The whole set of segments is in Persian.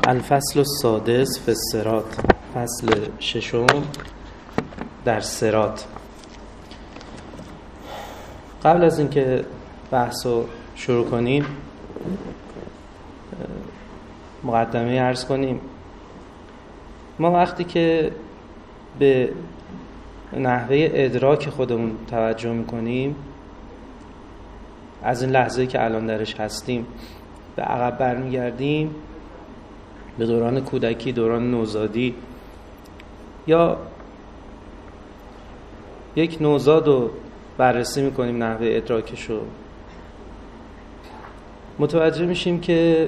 الفصل السادس فی الصراط، فصل ششم در صراط. قبل از اینکه بحث رو شروع کنیم مقدمه عرض کنیم. ما وقتی که به نحوه ادراک خودمون توجه میکنیم، از این لحظه که الان درش هستیم به عقب برمیگردیم، به دوران کودکی، دوران نوزادی، یا یک نوزاد رو بررسی میکنیم نحوه ادراکش رو، متوجه میشیم که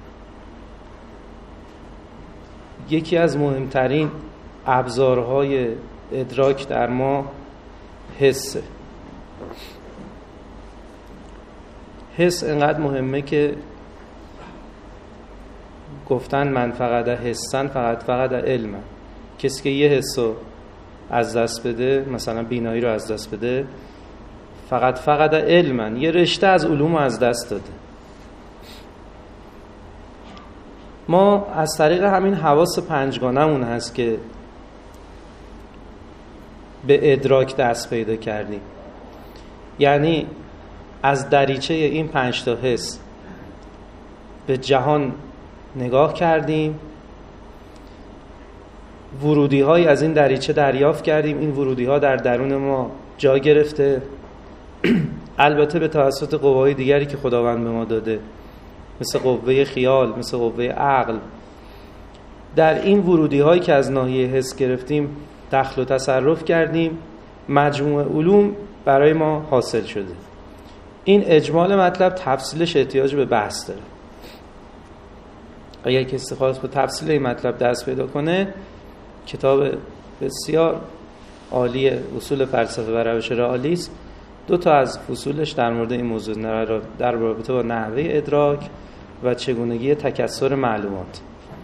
یکی از مهمترین ابزارهای ادراک در ما حسه. حس انقدر مهمه که گفتن من فقط حسن فقط علم. کسی که یه حس رو از دست بده، مثلا بینایی رو از دست بده، فقط علم، یه رشته از علوم رو از دست داده. ما از طریق همین حواس پنجگانمون هست که به ادراک دست پیدا کردیم. یعنی از دریچه این 5 تا حس به جهان نگاه کردیم، ورودی های از این دریچه دریافت کردیم، این ورودی ها در درون ما جا گرفته، البته به توسط قوای دیگری که خداوند به ما داده، مثل قوه خیال، مثل قوه عقل. در این ورودی هایی که از ناحیه حس گرفتیم دخل و تصرف کردیم، مجموع علوم برای ما حاصل شده. این اجمال مطلب، تفصیلش احتیاج به بحث داره. اگر کسی خواست به تفصیل این مطلب دست پیدا کنه، کتاب بسیار عالی اصول فلسفه و روش رئالی است. 2 تا از فصولش در مورد این موضوع در رابطه با نحوه ادراک و چگونگی تکثر معلومات.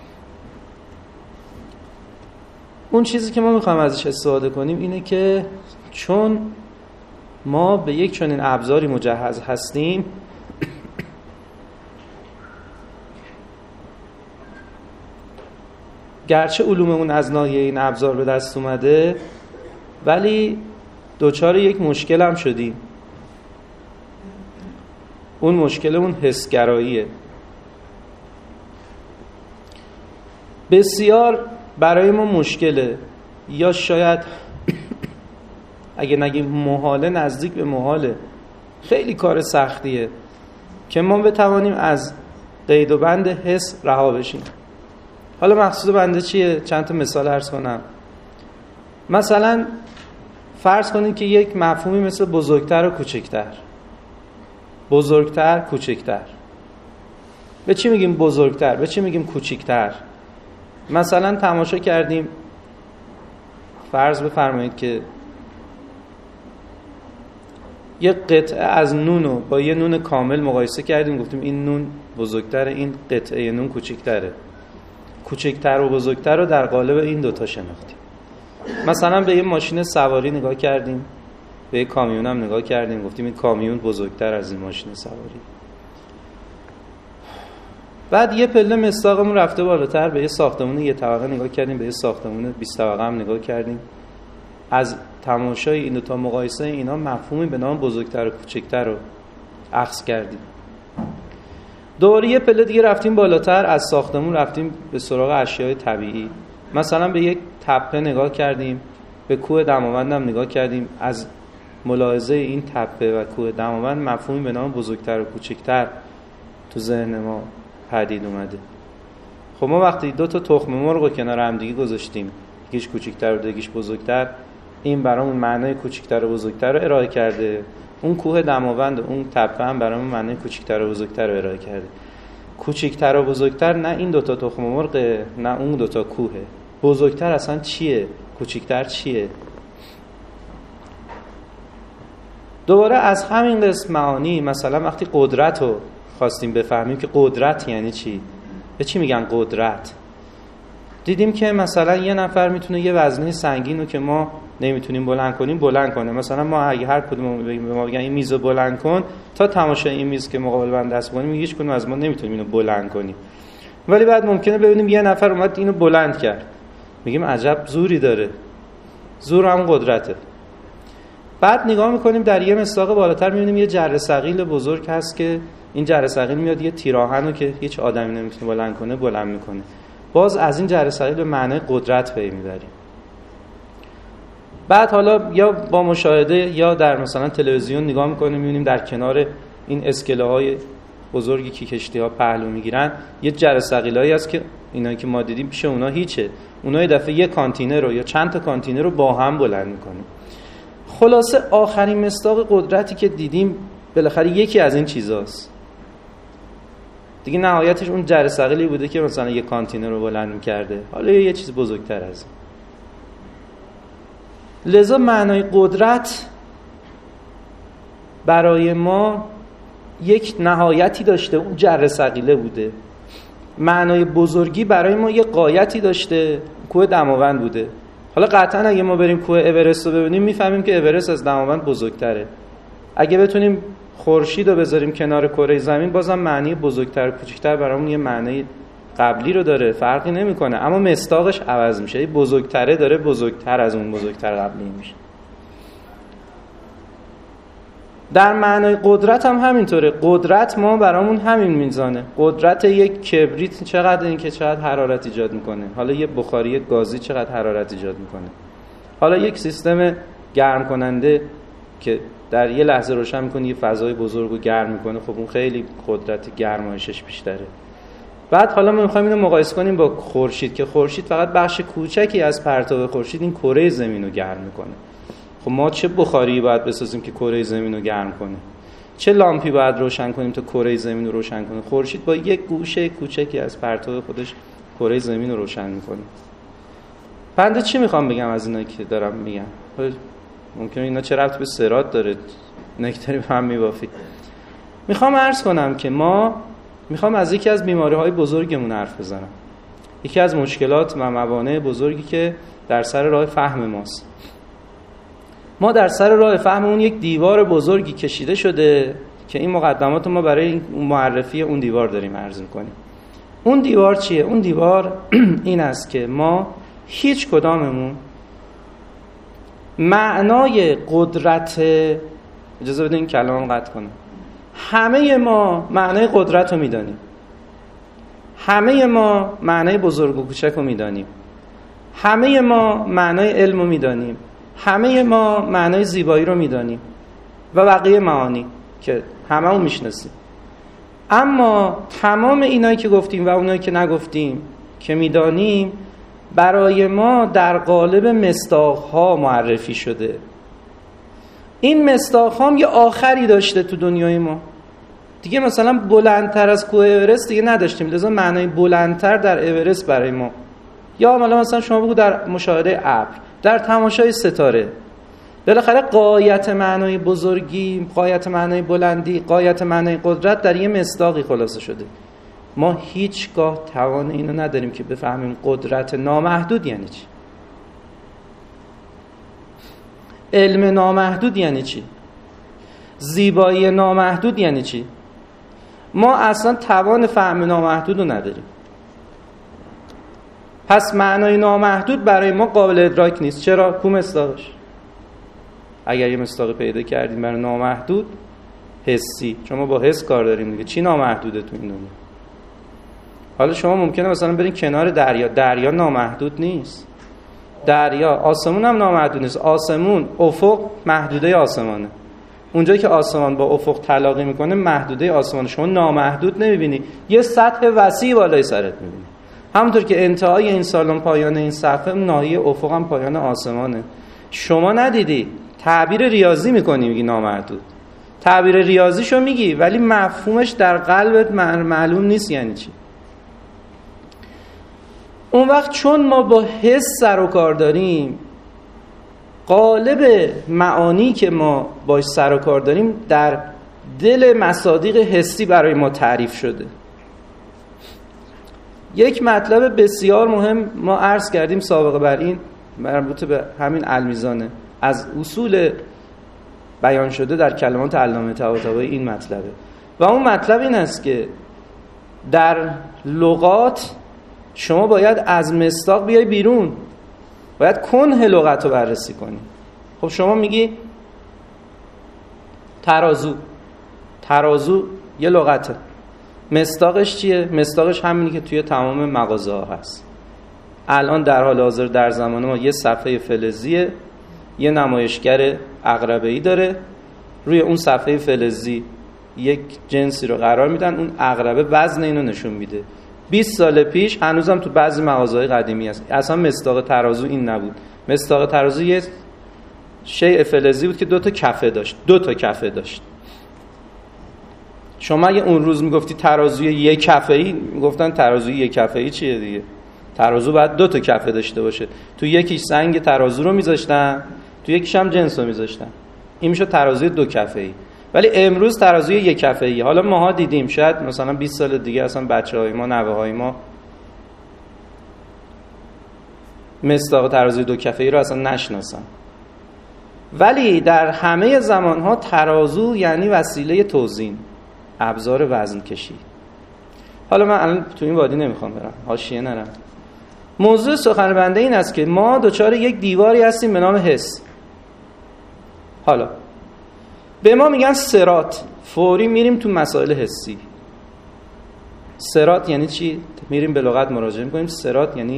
اون چیزی که ما میخوایم ازش استفاده کنیم اینه که چون ما به یک چنین ابزاری مجهز هستیم، گرچه علوممون از ناحیه این ابزار به دست اومده، ولی دوچار یک مشکل هم شدیم. اون مشکلمون حسگراییه. بسیار برای ما مشکله، یا شاید اگه نگیم محاله، نزدیک به محاله. خیلی کار سختیه که ما بتوانیم از قید و بند حس رها بشیم. حالا مقصود بنده چیه؟ چند تا مثال عرض کنم. مثلا فرض کنید که یک مفهومی مثل بزرگتر و کوچکتر، بزرگتر، کوچکتر. به چی میگیم بزرگتر؟ به چی میگیم کوچکتر؟ مثلا تماشا کردیم، فرض بفرمایید که یک قطعه از نون رو با یه نون کامل مقایسه کردیم، گفتیم این نون بزرگتره، این قطعه نون کوچکتره. کوچکتر و بزرگتر رو در قالب این 2 تا شناختیم. مثلا به یه ماشین سواری نگاه کردیم، به یه کامیون هم نگاه کردیم، گفتیم این کامیون بزرگتر از این ماشین سواری. بعد یه پله مصداقمون رفته بالاتر، به یه ساختمون یه طبقه نگاه کردیم، به یه ساختمون 20 طبقه هم نگاه کردیم. از تماشای این 2 تا مقایسه اینا مفهومی به نام بزرگتر و کوچکتر رو اخذ کردیم. دوباره یه پله دیگه رفتیم بالاتر، از ساختمون رفتیم به سراغ اشیاء طبیعی. مثلا به یک تپه نگاه کردیم، به کوه دماوند هم نگاه کردیم. از ملاحظه این تپه و کوه دماوند مفهومی به نام بزرگتر و کوچکتر تو ذهن ما پدید اومده. خب ما وقتی 2 تا تخم مرغ رو کنار هم دیگه گذاشتیم، یکیش کوچکتر و یکیش بزرگتر، این برامون معنای کوچکتر و بزرگتر رو ارائه کرده. اون کوه دماوند و اون تپه هم برامون معنای کوچکتر و بزرگتر رو ارائه کرده. کوچکتر و بزرگتر نه این 2 تا تخم مرغه، نه اون 2 تا کوهه. بزرگتر اصلا چیه؟ کوچکتر چیه؟ دوباره از همین قسم معانی، مثلا وقتی قدرت رو خواستیم بفهمیم که قدرت یعنی چی، به چی میگن قدرت، دیدیم که مثلا یه نفر میتونه یه وزنه سنگین رو که ما نمیتونیم بلند کنیم بلند کنه. مثلا ما اگه هر کدوم به ما بگن این میز رو بلند کن، تا تماشای این میز که مقابل بنده است کنیم هیچ کدوم از ما نمیتونیم اینو بلند کنیم. ولی بعد ممکنه ببینیم یه نفر اومد اینو بلند کرد، میگیم عجب زوری داره. زور هم قدرته. بعد نگاه میکنیم در یه مصداق بالاتر میبینیم یه جره ثقیل بزرگ هست که این جره ثقیل میاد یه تیراهن رو که هیچ آدمی نمیتونه بلند کنه بلند میکنه. باز از این جره ثقیل به معنای قدرت پی میبریم. بعد حالا یا با مشاهده یا در مثلا تلویزیون نگاه میکنیم میبینیم در کنار این اسکله های بزرگی که کشتی ها پهلو میگیرن یه جره ثقیلایی هست که اینایی که ما دیدیم پیش اونا هیچه. اونا یه دفعه یه کانتینر رو یا چند تا کانتینر رو با هم بلند میکنه. خلاصه آخرین مصداق قدرتی که دیدیم بالاخره یکی از این چیزاست دیگه. نهایتش اون جره ثقیلی بوده که مثلا یه کانتینر رو بلند میکرده، حالا یه چیز بزرگتر از این. لذا معنای قدرت برای ما یک نهایتی داشته، اون جره ثقیله بوده. معنای بزرگی برای ما یک غایتی داشته، کوه دماوند بوده. حالا قطعا اگه ما بریم کوه اورست رو ببینیم میفهمیم که اورست از دماوند بزرگتره. اگه بتونیم خورشید رو بذاریم کنار کره زمین بازم معنی بزرگتر کوچکتر برامون یه معنی قبلی رو داره، فرقی نمیکنه، اما مصداقش عوض میشه. این بزرگتره داره بزرگتر از اون بزرگتر قبلی میشه. در معنای قدرت هم همینطوره. قدرت ما برامون همین میزانه. قدرت یک کبریت چقدر این که چقدر حرارت ایجاد میکنه، حالا یه بخاری گازی چقدر حرارت ایجاد میکنه، حالا یک سیستم گرم کننده که در یه لحظه روشن میکنه یه فضای بزرگ رو گرم میکنه، خب اون خیلی قدرت گرمایشش بیشتره. بعد حالا ما میخوایم اینو مقایسه کنیم با خورشید که خورشید فقط بخش کوچکی از پرتاب خورشید این کره زمین رو گرم میکنه. خب ما چه بخاری باید بسازیم که کره زمین رو گرم کنه؟ چه لامپی باید روشن کنیم تا کره زمین رو روشن کنه؟ خورشید با یک گوشه کوچکی از پرتاب خودش کره زمین رو روشن میکنه. بنده چی میخوام بگم از اینایی که دارم میگم؟ ممکنه اینا چه ربطی به صراط داره؟ نکتری به هم میبافید. میخوام عرض کنم که میخوام از یکی از بیماری‌های بزرگمون حرف بزنم. یکی از مشکلات و موانع بزرگی که در سر راه فهم ماست. ما در سر راه فهممون یک دیوار بزرگی کشیده شده که این مقدمات ما برای معرفی اون دیوار داریم عرض می‌کنیم. اون دیوار چیه؟ اون دیوار این است که ما هیچ کداممون معنای قدرت، اجازه بدین این کلام قطع کنم، همه ما معنای قدرت رو میدانیم، همه ما معنای بزرگ و کوچک رو میدانیم، همه ما معنای علم رو میدانیم، همه ما معنای زیبایی رو میدانیم و بقیه معانی که همه رو میشناسیم. اما تمام اینایی که گفتیم و اونایی که نگفتیم که میدانیم برای ما در قالب مصداق‌ها معرفی شده. این مصداق‌ها هم یه آخری داشته تو دنیای ما دیگه. مثلا بلندتر از کوه اورست دیگه نداشتیم، لذا معنای بلندتر در اورست برای ما، یا مثلا شما بگو در مشاهده ابر، در تماشای ستاره، بالاخره غایت معنای بزرگی، غایت معنای بلندی، غایت معنای قدرت در یه مصداقی خلاصه شده. ما هیچگاه توان اینو نداریم که بفهمیم قدرت نامحدود یعنی چی، علم نامحدود یعنی چی، زیبایی نامحدود یعنی چی. ما اصلا توان فهم نامحدود رو نداریم. پس معنای نامحدود برای ما قابل ادراک نیست. چرا؟ کو مصداقش؟ اگر یه مصداق پیدا کردیم برای نامحدود حسی، شما با حس کار داریم دیگه، چی نامحدوده تو این دنیا؟ حالا شما ممکنه مثلا برین کنار دریا نامحدود نیست. دریا، آسمون هم نامحدود نیست. آسمون، افق محدوده آسمانه. اونجایی که آسمان با افق تلاقی میکنه محدوده آسمان. شما نامحدود نمیبینی، یه سطح وسیع بالای سرت میبینی. همونطور که انتهای این سالن پایان این صفحه، ناحیه افق هم پایان آسمانه. شما ندیدی، تعبیر ریاضی میکنی میگی نامحدود. تعبیر ریاضیشو میگی ولی مفهومش در قلبت معلوم نیست یعنی چی. اون وقت چون ما با حس سر و کار داریم، قالب معانی که ما باش سر و کار داریم در دل مصادیق حسی برای ما تعریف شده. یک مطلب بسیار مهم ما عرض کردیم سابقه بر این، مربوط به همین المیزانه، از اصول بیان شده در کلمات علامه طباطبایی این مطلبه و اون مطلب این است که در لغات شما باید از مصداق بیای بیرون، باید کنه لغت رو بررسی کنی. خب شما میگی ترازو یه لغته، مصداقش چیه؟ مصداقش همینی که توی تمام مغازه ها هست. الان در حال حاضر در زمان ما یه صفحه فلزیه، یه نمایشگر عقربه‌ای داره، روی اون صفحه فلزی یک جنسی رو قرار میدن، اون عقربه وزن اینو نشون میده. 20 سال پیش هنوزم تو بعضی مغازه‌های قدیمی هست. اصلا مصداق ترازو این نبود. مصداق ترازو یه شیء فلزی بود که 2 تا کفه داشت. شما اگه اون روز میگفتی ترازوی یک کفه‌ای، میگفتن ترازوی یک کفه‌ای چیه دیگه؟ ترازو باید 2 تا کفه داشته باشه. تو یکیش سنگ ترازو رو میذاشتن، تو یکیش هم جنس رو میذاشتن. این میشه ترازوی 2 کفه‌ای. ولی امروز ترازوی یک کفه‌ای. حالا ماها دیدیم، شاید مثلا 20 سال دیگه اصلا بچه‌های ما، نوه‌های ما مصداق ترازوی 2 کفه‌ای رو اصلا نشناسن. ولی در همه زمانها ترازو یعنی وسیله توزین، ابزار وزن کشی. حالا من الان تو این وادی نمیخوام برم، حاشیه نرم. موضوع سخن بنده این است که ما دچار یک دیواری هستیم به نام حس. حالا به ما میگن صراط، فوری میریم تو مسائل حسی. صراط یعنی چی؟ میریم به لغت مراجعه میکنیم. صراط یعنی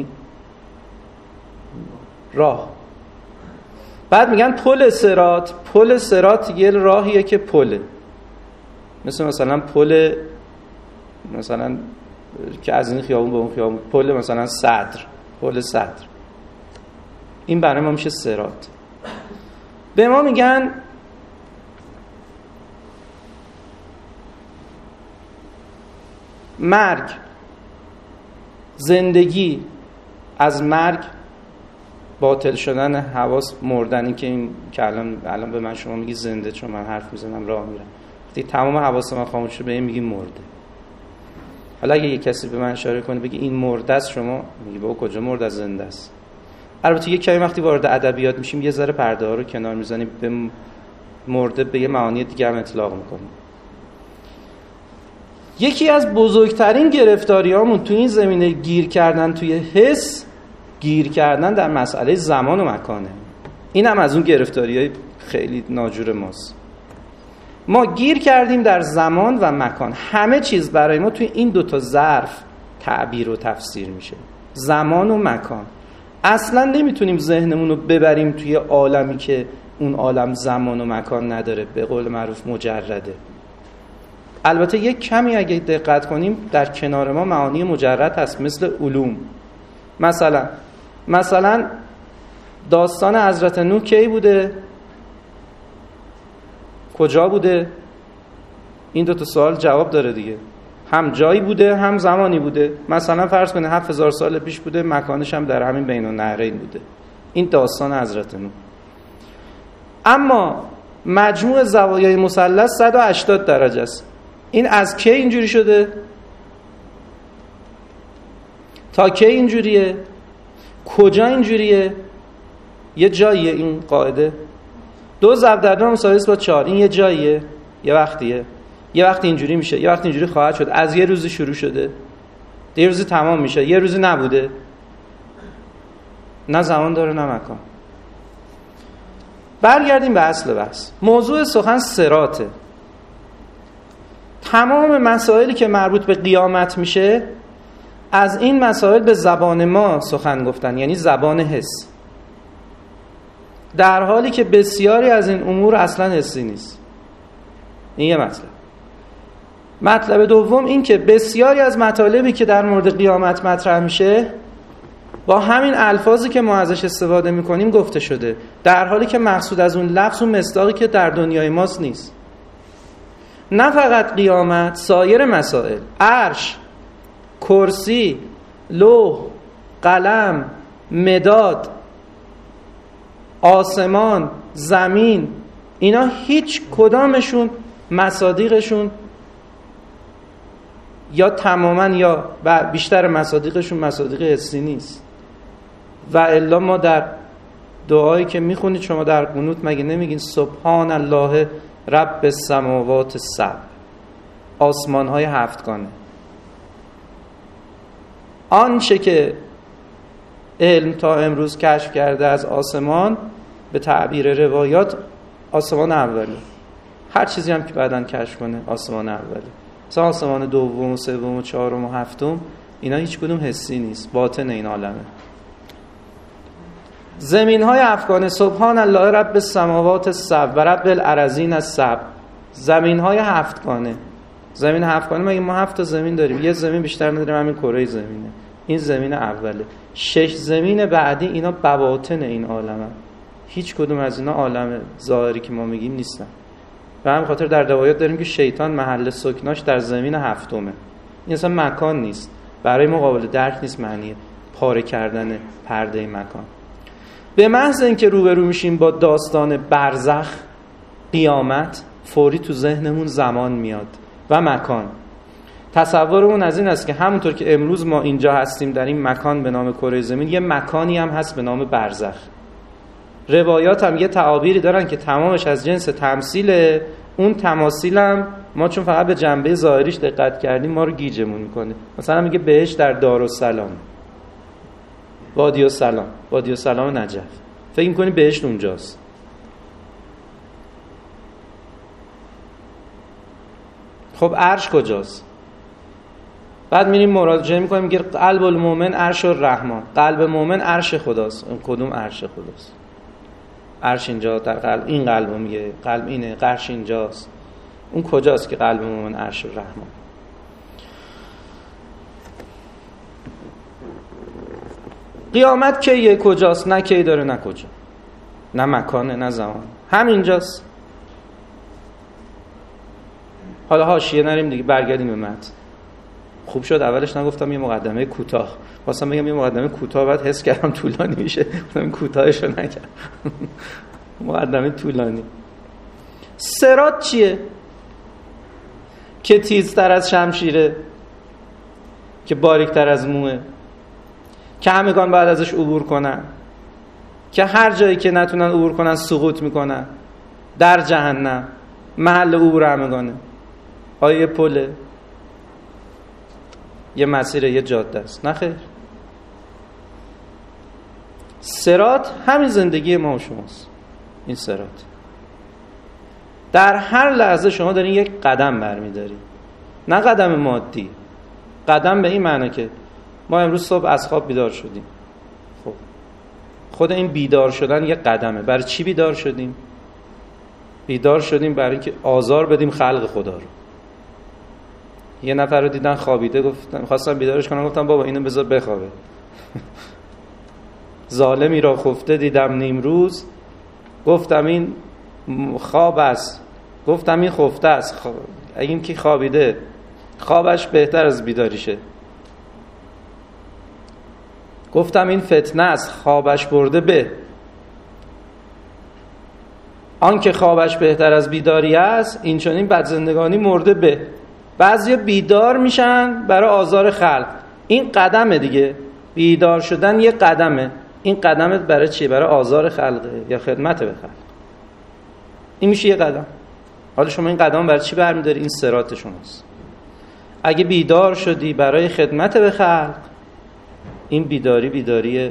راه. بعد میگن پل صراط. پل صراط یه راهیه که پله، مثلا پل مثلا که از این خیابون به اون خیابون، پل مثلا صدر، پل صدر. این برای ما میشه صراط. به ما میگن مرگ، زندگی، از مرگ، باطل شدن حواس، مردن. این که این که الان به من شما میگی زنده، چون من حرف میزنم راه میرم، وقتی تمام حواس من خاموش شده به این میگی مرده. حالا اگه یه کسی به من اشاره کنه بگی این مرده است، شما میگی بابا کجا مرده است، زنده است. البته یک کمی وقتی وارد ادبیات میشیم یه ذره پرده ها رو کنار میزنیم، به مرده به یه معانی دیگه هم اطلاق میکنیم. یکی از بزرگترین گرفتاریامون تو این زمینه گیر کردن توی حس، گیر کردن در مسئله زمان و مکانه. این هم از اون گرفتاریای خیلی ناجور ماست. ما گیر کردیم در زمان و مکان. همه چیز برای ما توی این 2 تا ظرف تعبیر و تفسیر میشه، زمان و مکان. اصلا نمیتونیم ذهنمون رو ببریم توی عالمی که اون عالم زمان و مکان نداره، به قول معروف مجرده. البته یک کمی اگه دقت کنیم در کنار ما معانی مجرد هست، مثل علوم. مثلا داستان حضرت نوح کی بوده؟ کجا بوده؟ این 2 تا سوال جواب داره دیگه. هم جایی بوده، هم زمانی بوده. مثلا فرض کنه 7000 سال پیش بوده، مکانش هم در همین بین النهرین بوده. این داستان حضرت نوح. اما مجموع زوایای مثلث 180 درجه است. این از کی اینجوری شده؟ تا کی اینجوریه؟ کجا اینجوریه؟ یه جاییه این قاعده. 2 ضرب در 2 مساوی با 4. این یه جاییه، یه وقتیه. یه وقت اینجوری میشه، یه وقت اینجوری خواهد شد. از یه روزی شروع شده، یه روزی تمام میشه، یه روزی نبوده. نه زمان داره نه مکان. برگردیم به اصل بحث. موضوع سخن صراطه. تمام مسائلی که مربوط به قیامت میشه، از این مسائل به زبان ما سخن گفتن، یعنی زبان حس، در حالی که بسیاری از این امور اصلا حسی نیست. این یه مطلب دوم این که بسیاری از مطالبی که در مورد قیامت مطرح میشه با همین الفاظی که ما ازش استفاده میکنیم گفته شده، در حالی که مقصود از اون لفظ و مصداقی که در دنیای ماست نیست. نه فقط قیامت، سایر مسائل، عرش، کرسی، لوح، قلم، مداد، آسمان، زمین، اینا هیچ کدامشون مصادیقشون یا تماما یا بیشتر مصادیقشون مصادیق حسی نیست. و الا ما در دعایی که میخونید شما در قنوت مگه نمیگین سبحان الله رب السماوات السبع، آسمان های 7گانه. آنچه که علم تا امروز کشف کرده از آسمان به تعبیر روایات آسمان اوله. هر چیزی هم که بعداً کشف کنه آسمان اوله. مثلا آسمان دوم و سوم و چهارم و هفتم اینا هیچ کدوم حسی نیست، باطن این عالمه. زمین های افغان سبحان الله رب السماوات السبع و رب الارضین السبع. زمین های هفتگانه. زمین هفتگانه مگه ما 7 تا زمین داریم؟ یه زمین بیشتر نداریم، همین کره زمینه. این زمین اوله. 6 زمین بعدی اینا بواطن این عالمه. هیچ کدوم از اینا عالم ظاهری که ما میگیم نیستن. به همین خاطر در روایات داریم که شیطان محل سکناش در زمین هفتمه. این اصلا مکان نیست، برای ما قابل درک نیست. معنی پاره کردن پرده مکان. به محض اینکه روبرو میشیم با داستان برزخ، قیامت، فوری تو ذهنمون زمان میاد و مکان. تصورمون از این است که همونطور که امروز ما اینجا هستیم در این مکان به نام کره زمین، یه مکانی هم هست به نام برزخ. روایات هم یه تعابیری دارن که تمامش از جنس تمثیله. اون تماثیل هم ما چون فقط به جنبه ظاهریش دقت کردیم ما رو گیجمون میکنه. مثلا میگه بهشت در دارالسلام، وادی السلام، وادی السلام نجف، فکر میکنی بهشت اونجاست. خب عرش کجاست؟ بعد میریم مراجعه میکنیم میگه قلب المؤمن عرش الرحمن. قلب مؤمن عرش خداست. اون کدوم عرش خداست؟ عرش اینجا در قلب، این قلبو میگه، قلب اینه، عرش اینجاست. اون کجاست که قلب مؤمن عرش الرحمن؟ قیامت کیه؟ کجاست؟ نه کی داره نه کجا، نه مکانه نه زمان، همینجاست. حالا حاشیه نریم دیگه، برگردیم به متن. خوب شد اولش نگفتم یه مقدمه کوتاه، واسه بگم یه مقدمه کوتاه بعد حس کردم طولانی میشه، گفتم کوتاهشو نگم. مقدمه طولانی. صراط چیه؟ که تیزتر از شمشیره، که باریکتر از موه، که همگان بعد ازش عبور کنن، که هر جایی که نتونن عبور کنن سقوط میکنن در جهنم. محل عبور همگانه. آیا یه پله؟ یه مسیره؟ یه جاده است؟ نه خیر. صراط همین زندگی ما و شماست. این صراط در هر لحظه شما دارین یک قدم برمیداری، نه قدم مادی، قدم به این معنی که ما امروز صبح از خواب بیدار شدیم. خب خود این بیدار شدن یک قدمه. برای چی بیدار شدیم؟ بیدار شدیم برای اینکه آزار بدیم خلق خدا رو. یه نفر رو دیدن خوابیده، گفتن خواستم بیدارش کنم، گفتم بابا اینو بذار بخوابه. ظالمی را خفته دیدم نیمروز، گفتم این خواب است، گفتم این خفته است. این که خوابیده خوابش بهتر از بیداریشه. گفتم این فتنه است، خوابش برده به. آن که خوابش بهتر از بیداری است، این چنین بدزندگانی مرده به. بعضیا بیدار میشن برای آزار خلق. این قدمه دیگه، بیدار شدن یه قدمه. این قدمت برای چیه؟ برای آزار خلقه یا خدمت به خلق. این میشه یه قدم. حالا شما این قدم برای چی برمیداری؟ این صراط شماست. اگه بیدار شدی برای خدمت به خلق، این بیداری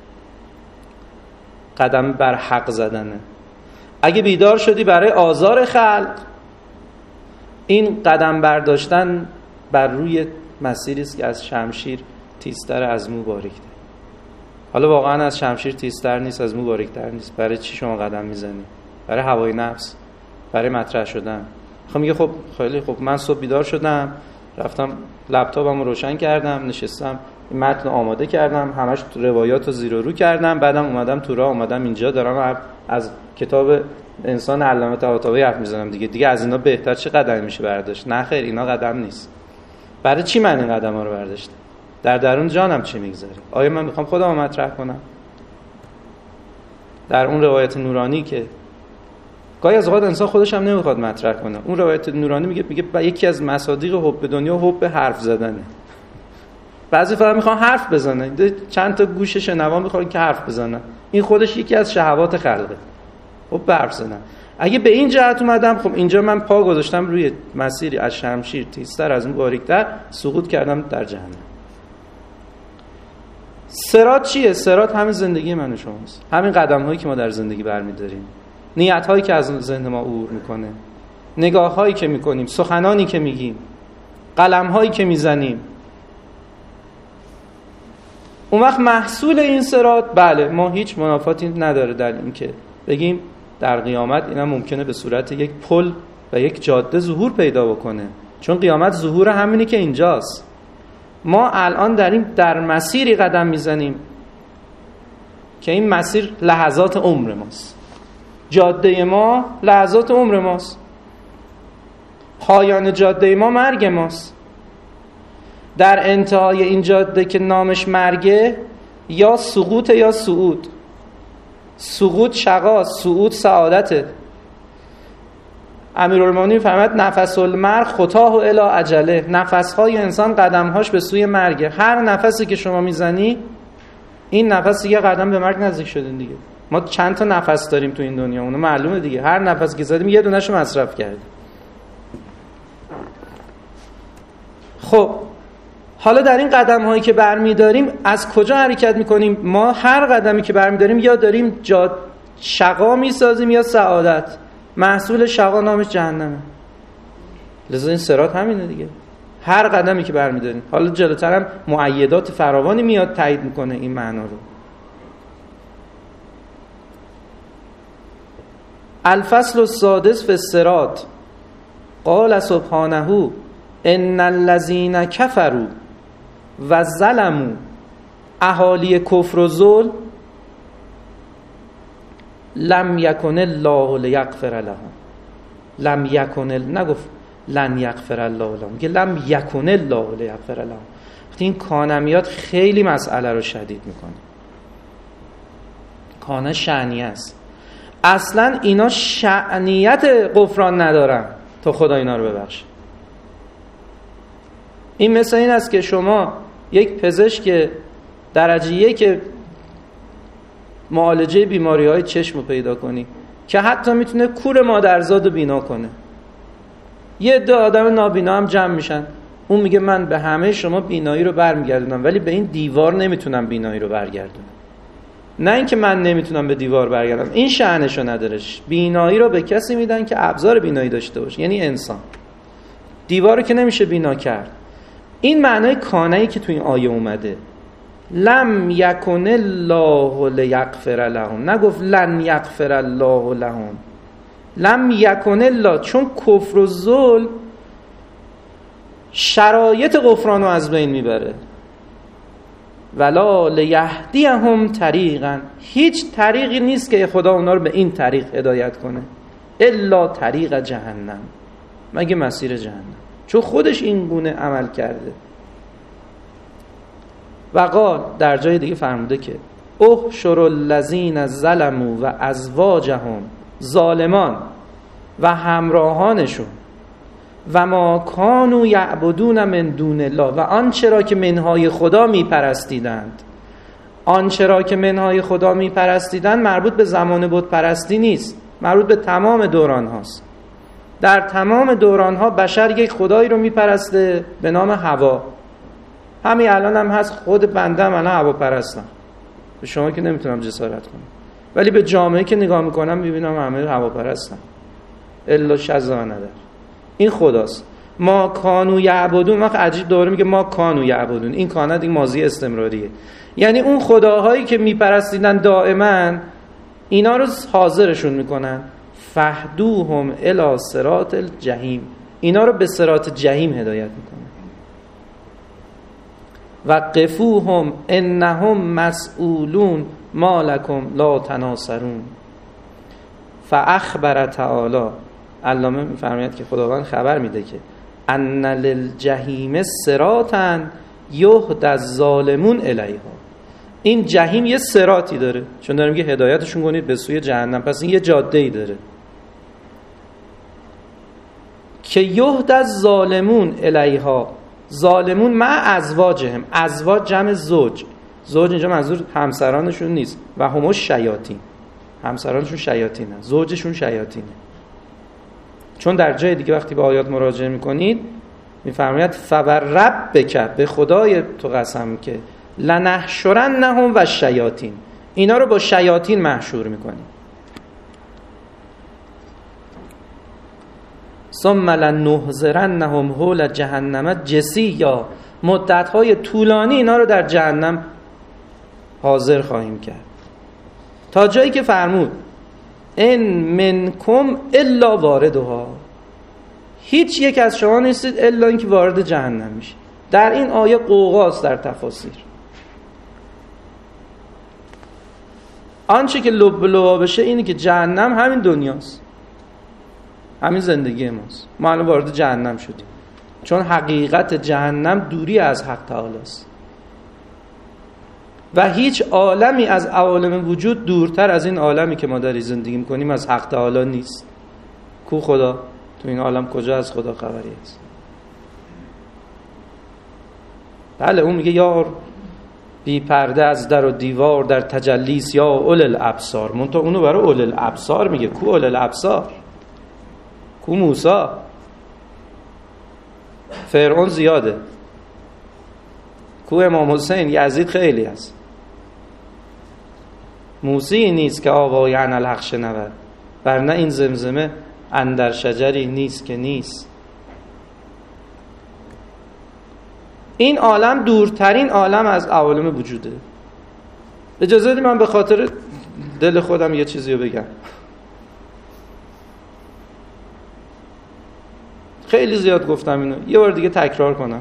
قدم بر حق زدنه. اگه بیدار شدی برای آزار خلق، این قدم برداشتن بر روی مسیری است که از شمشیر تیزتر، از مو باریکتر. حالا واقعا از شمشیر تیزتر نیست، از مو باریکتر نیست. برای چی شما قدم میزنی؟ برای هوای نفس، برای مطرح شدن. خب میگه خب خیلی خب، من صبح بیدار شدم، رفتم لپتاپمو روشن کردم، نشستم این متن آماده کردم، همش روایاتو زیر و رو کردم، بعدم اومدم تو راه، اومدم اینجا دارم از کتاب انسان علامه طباطبایی حرف میزنم دیگه از اینا بهتر چه قدمی میشه برداشت؟ نه خیر، اینا قدم نیست. برای چی من این قدم‌ها رو برداشتم؟ در درون جانم چه میگذره؟ آیا من میخوام خودم رو مطرح کنم؟ در اون روایت نورانی که گاهی از اوقات انسان خودش هم نمیخواد مطرح کنه، اون روایت نورانی میگه یکی از مصادیق حب دنیا حب حرف زدنه. بعضی فقط میخوان حرف بزنن، چند تا گوش شنوا میخوان که حرف بزنن. این خودش یکی از شهوات خلقه، حب حرف زدن. اگه به این جهت اومدم، خب اینجا من پا گذاشتم روی مسیری از شمشیر تیزتر، از اون باریکتر، سقوط کردم در جهنم. صراط چیه؟ صراط همین زندگی من و شماست، همین قدم هایی که ما در زندگی برمیداریم، نیت هایی که از ذهن ما عبور میکنه، نگاه هایی که میکنیم، سخنانی که میگیم، قلم هایی که میزنیم. اون وقت محصول این صراط، بله، ما هیچ منافاتی نداره در این که بگیم در قیامت اینا ممکنه به صورت یک پل و یک جاده ظهور پیدا بکنه، چون قیامت ظهور همینی که اینجاست. ما الان در مسیری قدم میزنیم که این مسیر لحظات عمر ماست، جاده ما لحظات عمر ماست، پایان جاده ما مرگ ماست. در انتهای این جاده که نامش مرگه، یا سقوط یا صعود. سقوط شقاست، صعود سعادته. امیرالمومنین فرمود نفس المرء خطاه الی اجله، نفس‌های انسان قدم‌هاش به سوی مرگه. هر نفسی که شما میزنی، این نفس یه قدم به مرگ نزدیک شدین دیگه. ما چند تا نفس داریم تو این دنیا، اونو معلومه دیگه. هر نفس که زدیم یه دونه‌شو مصرف کردیم. خب حالا در این قدم‌هایی که برمی‌داریم از کجا حرکت می‌کنیم؟ ما هر قدمی که برمی‌داریم یا داریم شقا می‌سازیم یا سعادت. محصول شقا نامش جهنمه. لذا این صراط همینه دیگه. هر قدمی که برمی‌داریم. حالا جلوتر هم مؤیدات فراوانی میاد تایید می‌کنه این معنا رو. الفصل السادس فی الصراط قال سبحانه ان الذين كفروا و ظلموا، اهالی کفر و ظلم، لم یکن الله لیغفر لهم. لم یکن، نگفت لن یغفر الله لهم، میگه لم یکن الله لیغفر لهم. وقتی این کانمیات خیلی مسئله رو شدید میکنه. کانه شأنیه است، اصلا اینا شأنیت غفران ندارن تا خدا اینا رو ببخشه. این مثل این است که شما یک پزشک درجه یک معالجه بیماری‌های چشم رو پیدا کنی که حتی میتونه کور مادرزاد رو بینا کنه. یه عده آدم نابینا هم جمع میشن، اون میگه من به همه شما بینایی رو برمیگردونم ولی به این دیوار نمیتونم بینایی رو برگردونم. نه اینکه من نمیتونم به دیوار برگردم، این شأنشو نداره. بینایی رو به کسی میدن که ابزار بینایی داشته باشه، یعنی انسان. دیوار رو که نمیشه بینا کرد. این معنای کانه‌ای که تو این آیه اومده. لم یکن الله لیغفر لهم، نگفت لن یغفر الله لهم. لم یکن الله، چون کفر و ظلم شرایط غفران رو از بین میبره. ولا لیهدیهم طریقا، هیچ طریقی نیست که خدا اونا رو به این طریق هدایت کنه الا طریق جهنم، مگه مسیر جهنم، چون خودش این گونه عمل کرده. و قال، در جای دیگه فرموده که احشر الذین ظلموا و ازواجهم، ظالمان و همراهانشون، و ما کانوا یعبدون من دون الله، و آنچه را که منهای خدا میپرستیدند. آنچه را که منهای خدا میپرستیدند مربوط به زمان بت پرستی نیست، مربوط به تمام دوران هاست. در تمام دوران ها بشر یک خدایی رو میپرسته به نام هوا. همین الان هم هست، خود بنده من هوا پرستم. به شما که نمیتونم جسارت کنم، ولی به جامعه که نگاه میکنم میبینم همه هوا پرستم، الا شذا نداره. این خداست. ما کانوا یعبدون، وقت عجیب دوره میگه ما کانوا یعبدون، این کانت این ماضی استمراریه، یعنی اون خداهایی که میپرستیدن دائما اینا رو حاضرشون میکنن. فهدوهم الی صراط الجحیم، اینا رو به صراط جهیم هدایت میکنن. و قفوهم انهم مسئولون ما لکم لا تناصرون. فاخبر تعالی، علامه میفرماید که خداوند خبر میده که ان للجحیم صراطا یهدی الظالمون الیها، این جهیم یه صراطی داره، چون داره میگه هدایتشون کنید به سوی جهنم، پس این یه جاده‌ای داره که یهدی الظالمون الیها. ظالمون مع ازواجهم، ازواج جمع زوج، زوج اینجا منظور همسرانشون نیست، و هم شیاطین، همسرانشون شیاطینه، زوجشون شیاطینه. چون در جای دیگه وقتی به آیات مراجعه میکنید میفرماید فوربک، به خدای تو قسم که لنحشرنهم و الشیاطین، اینا رو با شیاطین محشور میکنیم. ثم لنحضرنهم حول جهنم جثیا، مدت‌های طولانی اینا رو در جهنم حاضر خواهیم کرد، تا جایی که فرمود ان منکم الا واردها، هیچ یک از شما نیستید الا اینکه وارد جهنم میشید. در این آیه قوقاست در تفاسیر. آنچه که لب به لب بشه اینه که جهنم همین دنیاست، همین زندگی ماست. ما الان وارد جهنم شدیم، چون حقیقت جهنم دوری از حق تعالی است و هیچ عالمی از عوالم وجود دورتر از این عالمی که ما داری زندگی میکنیم از حق تعالی نیست. کو خدا؟ تو این عالم کجا از خدا خبری است؟ بله اون میگه یا بی پرده از در و دیوار در تجلیس یا اول الابصار، منتها اونو برای اول الابصار میگه. کو اول الابصار؟ کو موسی؟ فرعون زیاده، کو امام حسین؟ یزید خیلی هست. موسی نیست که آوای انالحق شنود، ورنه این زمزمه اندر شجری نیست که نیست. این عالم دورترین عالم از عوالم وجوده. اجازه بدید من به خاطر دل خودم یه چیزی رو بگم. خیلی زیاد گفتم اینو، یه بار دیگه تکرار کنم.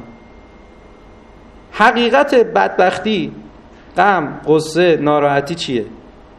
حقیقت بدبختی، غم، غصه، ناراحتی چیه؟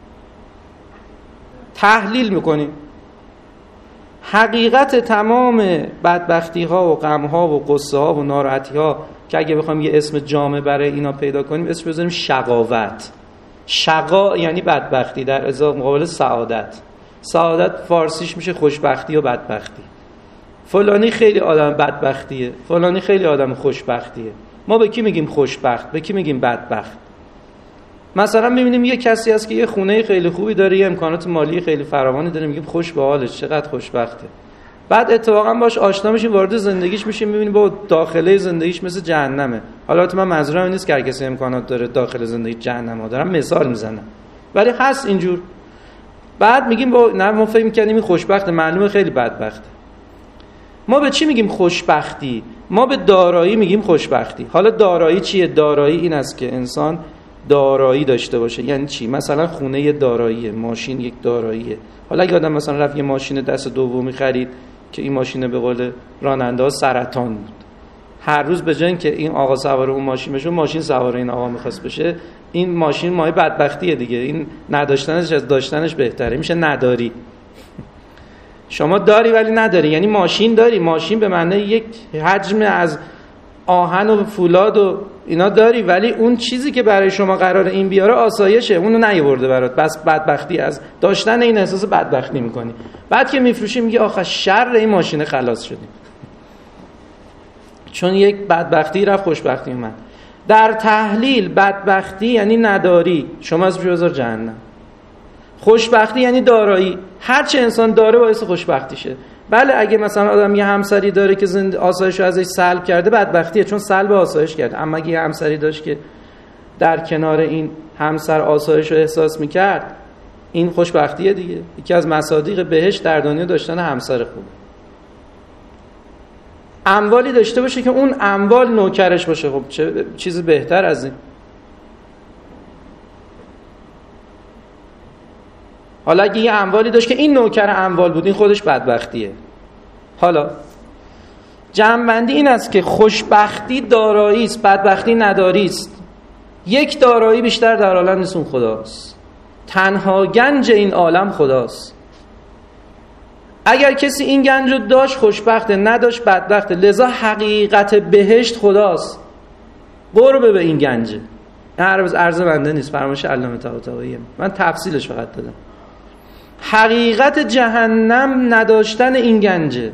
تحلیل میکنیم. حقیقت تمام بدبختی ها و غم ها و غصه ها و ناراحتی ها که اگه بخوایم یه اسم جامع برای اینا پیدا کنیم اسم بذاریم شقاوت. شقا یعنی بدبختی در ازای مقابل سعادت. سعادت فارسیش میشه خوشبختی و بدبختی. فلانی خیلی آدم بدبختیه، فلانی خیلی آدم خوشبختیه. ما به کی میگیم خوشبخت؟ به کی میگیم بدبخت؟ مثلا میبینیم یه کسی هست که یه خونه خیلی خوبی داره، یه امکانات مالی خیلی فراوانی داره، میگیم خوش به حالش، چقدر خوشبخته. بعد اتفاقا باش آشنا میشیم، وارد زندگیش میشیم، میبینیم با داخله زندگیش مثل جهنمه. حالا من منظورم این نیست که هر کسی امکانات داره داخل زندگی جهنمه، دارم مثال میزنم، ولی هست اینجور. بعد میگیم نه ما فکر می‌کنیم این خوشبخته، معلومه خیلی بدبخته. ما به چی میگیم خوشبختی؟ ما به دارایی میگیم خوشبختی. حالا دارایی چیه؟ دارایی این است که انسان دارایی داشته باشه. یعنی چی؟ مثلا خونه یه داراییه، ماشین یک داراییه. حالا اگه آدم مثلا رفت یه ماشین دست دومی خرید که این ماشین به قول راننده ها سرطان بود، هر روز به جای اینکه این آقا سوار اون ماشین بشه، ماشین سوار این آقا می‌خواست بشه، این ماشین مایه بدبختیه دیگه. این نداشتنش از داشتنش بهتره، میشه نداری. شما داری ولی نداری، یعنی ماشین داری، ماشین به معنی یک حجم از آهن و فولاد و اینا داری، ولی اون چیزی که برای شما قراره این بیاره آسایشه، اونو نیاورده برات، بس بدبختی از داشتن این احساس بدبختی میکنی. بعد که میفروشی میگی آخه شر این ماشین خلاص شدیم، چون یک بدبختی رفت خوشبختی اومد. در تحلیل بدبختی یعنی نداری، شما از بذار جهنم. خوشبختی یعنی دارایی، هر چه انسان داره باعث خوشبختیشه. بله اگه مثلا آدم یه همسری داره که آسایش رو ازش سلب کرده بدبختیه، چون سلب آسایش کرده. اما اگه یه همسری داشت که در کنار این همسر آسایش رو احساس میکرد، این خوشبختیه دیگه. یکی از مصادیق بهشت در دنیا داشتن همسر خوب. اموالی داشته باشه که اون اموال نوکرش باشه، خب چه چیز بهتر از این؟ حالا اگه یه اموالی داشت که این نوکر اموال بود، این خودش بدبختیه. حالا جمع‌بندی این است که خوشبختی دارایی است، بدبختی نداری است. یک دارایی بیشتر در عالم نیست، اون خداست. تنها گنج این عالم خداست. اگر کسی این گنج رو داشت خوشبخته، نداشت بدبخته. لذا حقیقت بهشت خداست، قرب به این گنجه. هر روز عرض بنده نیست، فرمایش علامه طباطبایی، من تفصیلش فقط دادم. حقیقت جهنم نداشتن این گنجه.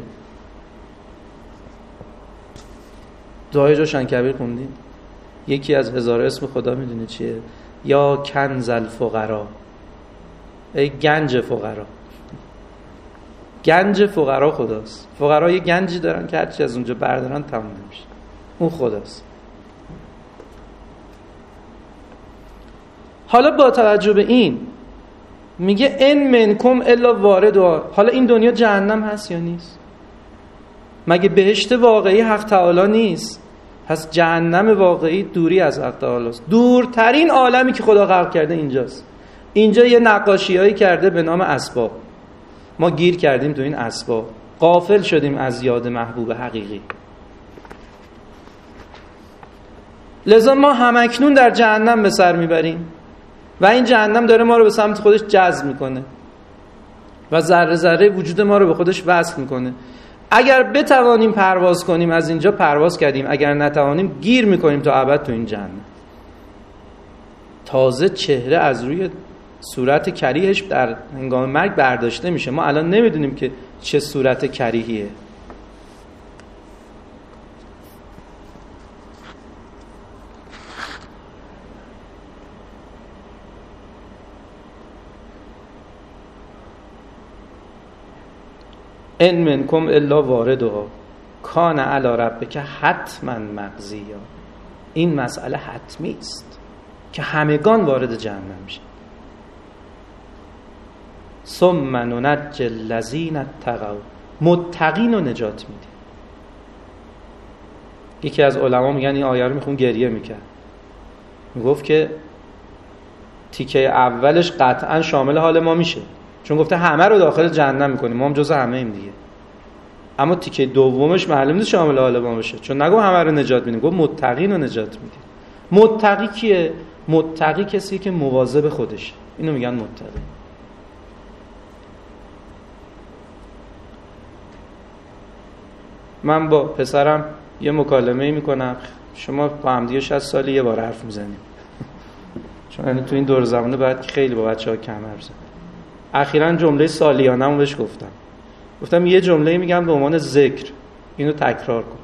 دعای جوشن کبیر خوندیم، یکی از 1000 اسم خدا میدونه چیه؟ یا کنز الفقرا، ای گنج فقرا. گنج فقرا خداست. فقرا یه گنجی دارن که هرچی از اونجا بردارن تمام نمیشه، اون خداست. حالا با توجه به این میگه ان منکم الا واردها. حالا این دنیا جهنم هست یا نیست؟ مگه بهشت واقعی حق تعالی نیست؟ پس جهنم واقعی دوری از حق تعالی است. دورترین عالمی که خدا خلق کرده اینجاست. اینجا یه نقاشیایی کرده به نام اسباب. ما گیر کردیم تو این اسباب، غافل شدیم از یاد محبوب حقیقی. لذا ما همکنون در جهنم به سر میبریم و این جهنم داره ما رو به سمت خودش جذب میکنه و ذره ذره وجود ما رو به خودش وصل میکنه. اگر بتوانیم پرواز کنیم از اینجا پرواز کردیم، اگر نتوانیم گیر میکنیم تا ابد تو این جهنم. تازه چهره از روی صورت کریهش در هنگام مرگ برداشته میشه. ما الان نمیدونیم که چه صورت کریهیه. ان منکم الا واردها کان علی ربک حتما مقضیا. این مسئله حتمی است که همگان وارد جهنم میشن. ثم ننجی الذین اتقوا. متقین رو نجات میده. یکی از علما میگن این آیه رو میخون گریه میکرد، میگفت که تیکه اولش قطعا شامل حال ما میشه، چون گفته همه رو داخل جهنم میکنیم، ما هم جزء همه ایم دیگه. اما تیکه دومش معلوم نیست شامل حال ما بشه، چون نگو همه رو نجات میدیم، گفت متقین رو نجات میده. متقی کیه؟ متقی کسی که مواظب خودشه، اینو میگن متقی. من با پسرم یه مکالمه میکنم، شما با هم دیگه 60 سالی یه بار حرف میزنیم چون یعنی تو این دور زمانه باید خیلی با بچه‌ها کم حرف بزنم. اخیراً جمله سالیانه‌مو بهش گفتم یه جمله میگم به عنوان ذکر، اینو تکرار کن.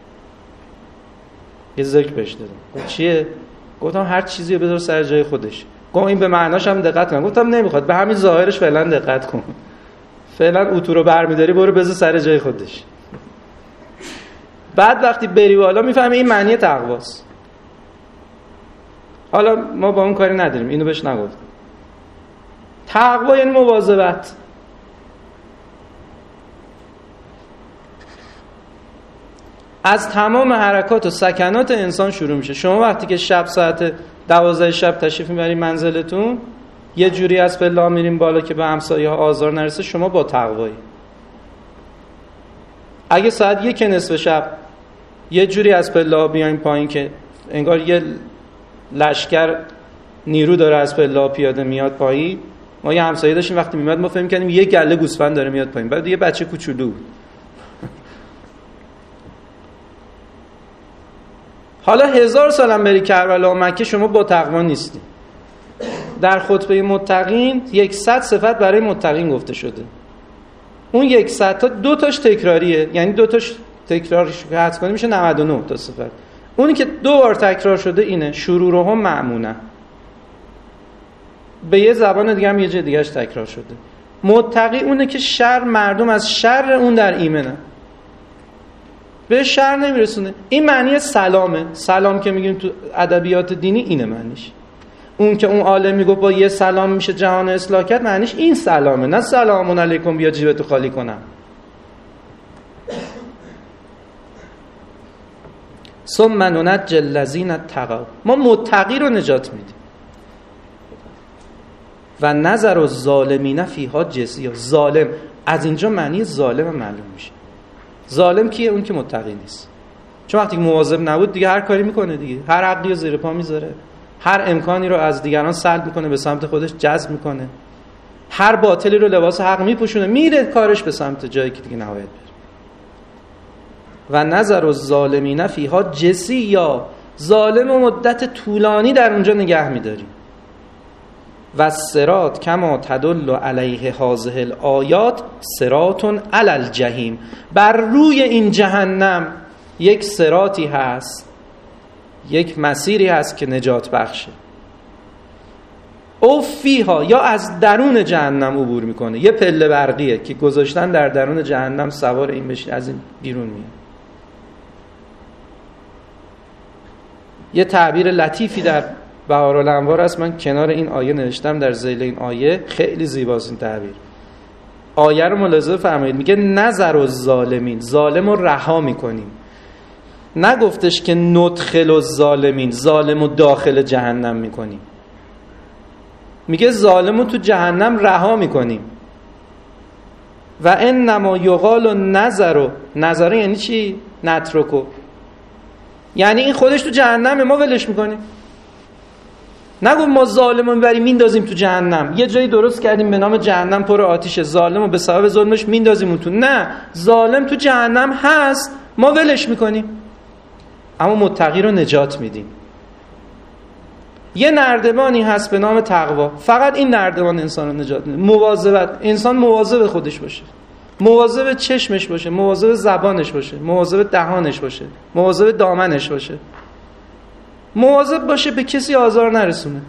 یه ذکر بهش دادم. گفت چیه؟ گفتم هر چیزی رو بذار سر جای خودش. گفت این به معناش هم دقت کن. گفتم نمیخواد، به همین ظاهرش فعلا دقت کن. فعلا اتو رو برمی‌داری برو بذار سر جای خودش. بعد وقتی بری بالا میفهمی این معنی تقواست. حالا ما با اون کاری نداریم، اینو بهش نگفتم. تقوا یعنی مواظبت. از تمام حرکات و سکنات انسان شروع میشه. شما وقتی که شب ساعت 12 شب تشریف میبرید منزلتون، یه جوری از پله میریم بالا که به همسایه‌ها آزار نرسه، شما با تقوایی. اگه ساعت 1 نصف شب یه جوری از پله بیایم پایین که انگار یه لشکر نیرو داره از پله پیاده میاد پایین، ما یه همسایه داشتیم وقتی میاد ما فهم کردیم یه گله گوسفند داره میاد پایین، بعد یه بچه کوچولو. حالا 1000 سالم بری کربلا و مکه شما با تقوا نیستی. در خطبه متقین 100 صفت برای متقین گفته شده. اون 100 تا 2 تاش تکراریه، یعنی 2 تاش تکرارش که حذف کنیم میشه 99 تا صفت. اونی که 2 بار تکرار شده اینه شرورهم مأمونه. به یه زبان دیگه هم یه جای دیگه‌اش تکرار شده. متقی اونه که شر مردم از شر اون در ایمنه، به شر نمیرسونه. این معنی سلامه. سلام که میگیم تو ادبیات دینی اینه معنیش. اون که اون عالم میگفت با یه سلام میشه جهان اصلاح کرد، معنیش این سلامه، نه سلام علیکم بیا جیبتو خالی کنم. ثم ننجی الذین اتقوا. ما متقی رو نجات میدیم. و نظر الظالمین فیها جثیا. ظالم از اینجا معنی ظالم معلوم میشه. ظالم کیه؟ اون که متقی نیست. چون وقتی مواظب نبود دیگه هر کاری میکنه دیگه، هر عقلی رو زیر پا میذاره، هر امکانی رو از دیگران سلب میکنه به سمت خودش جذب میکنه، هر باطلی رو لباس حق میپوشونه، میره کارش به سمت جایی که دیگه نباید بره. و نظر الظالمین فیها جثیا. ظالم و مدت طولانی در اونجا نگه میداریم. و الصراط کما تدل علیه هذه الآیات صراط علی الجحیم. بر روی این جهنم یک صراطی هست، یک مسیری هست که نجات بخشه. او فیها، یا از درون جهنم عبور میکنه. یه پله برقیه که گذاشتن در درون جهنم، سوار این بشی از این بیرون میاد. یه تعبیر لطیفی در بهارالانوار است، من کنار این آیه نوشتم در ذیل این آیه، خیلی زیباست این تعبیر. آیه رو ملاحظه فرمایید، میگه نظر الظالمین، ظالم رو رها میکنیم. نگفتش که ندخل الظالمین، ظالم رو داخل جهنم میکنیم. میگه ظالم رو تو جهنم رها میکنیم. و انما یقال نظر یعنی چی؟ نترکو، یعنی این خودش تو جهنم، ما ولش میکنیم. نگو ما ظالم رو میبریم میندازیم تو جهنم، یه جایی درست کردیم به نام جهنم پر آتیشه، ظالم رو به سبب ظلمش میندازیم اون تو. نه، ظالم تو جهنم هست، ما ولش میکنیم، اما متقی رو نجات میدیم. یه نردبانی هست به نام تقوا، فقط این نردبان انسان رو نجات میده. مواظبت، انسان مواظب خودش باشه، مواظب چشمش باشه، مواظب زبانش باشه، مواظب دهانش باشه، مواظب دامنش باشه، مواظب باشه به کسی آزار نرسونه.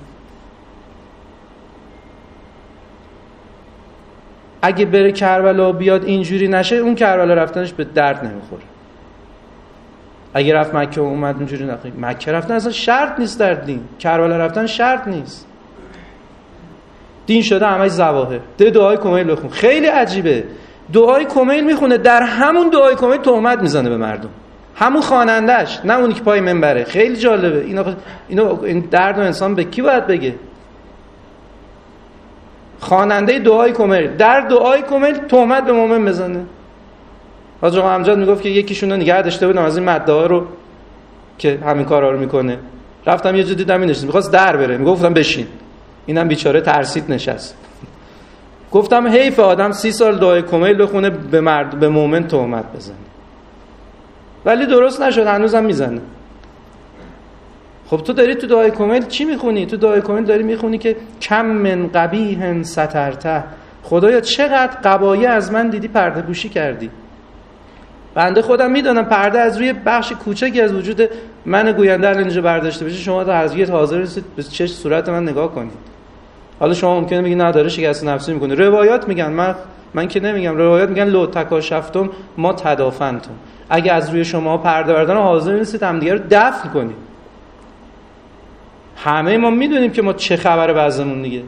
اگه بره کربلا بیاد اینجوری نشه، اون کربلا رفتنش به درد نمیخوره. اگه رفت مکه و اومد اونجوری نخوره، مکه رفتن اصلا شرط نیست در دین، کربلا رفتن شرط نیست. دین شده همش ظواهر. دعای کمیل بخون، خیلی عجیبه. دعای کمیل میخونه، در همون دعای کمیل تهمت میزنه به مردم، همون خواننده‌اش، نه اونی که پای منبره. خیلی جالبه. این درد و انسان به کی باید بگه؟ خواننده دعای کمیل در دعای کمیل تهمت به مؤمن بزنه. حاج آقا امجد میگفت که یکیشون رو نگه داشته بودم از این مدعا رو که همین کارا رو میکنه. رفتم یه جا دیدم این میخواست در بره، میگفتم بشین. اینم بیچاره ترسید نشست. گفتم حیف آدم 30 سال دعای کمیل بخونه به مؤمن تهمت بزنه. ولی درست نشد، هنوزم میزنه. خب تو داری تو دعای کمیل چی میخونی؟ تو دعای کمیل داری میخونی که کم من قبیح سترته، خدایا چقدر قبایح از من دیدی پرده پوشی کردی. بنده خودم میدونم پرده از روی بخش کوچکی از وجود من گوینده الان اینجا برداشته بشه، شما تا حضرت حاضر نیستید به چشم صورت من نگاه کنید. حالا شما ممکنه بگید نه داره شکست نفسی میکنه. روایات میگن، من که نمیگم، روایات میگن لو تکاشفتم ما تدافنتم، اگه از روی شما پرده بردن حاضر نیستید همدیگه رو دفن کنید. همه ما میدونیم که ما چه خبره وضعمون دیگه.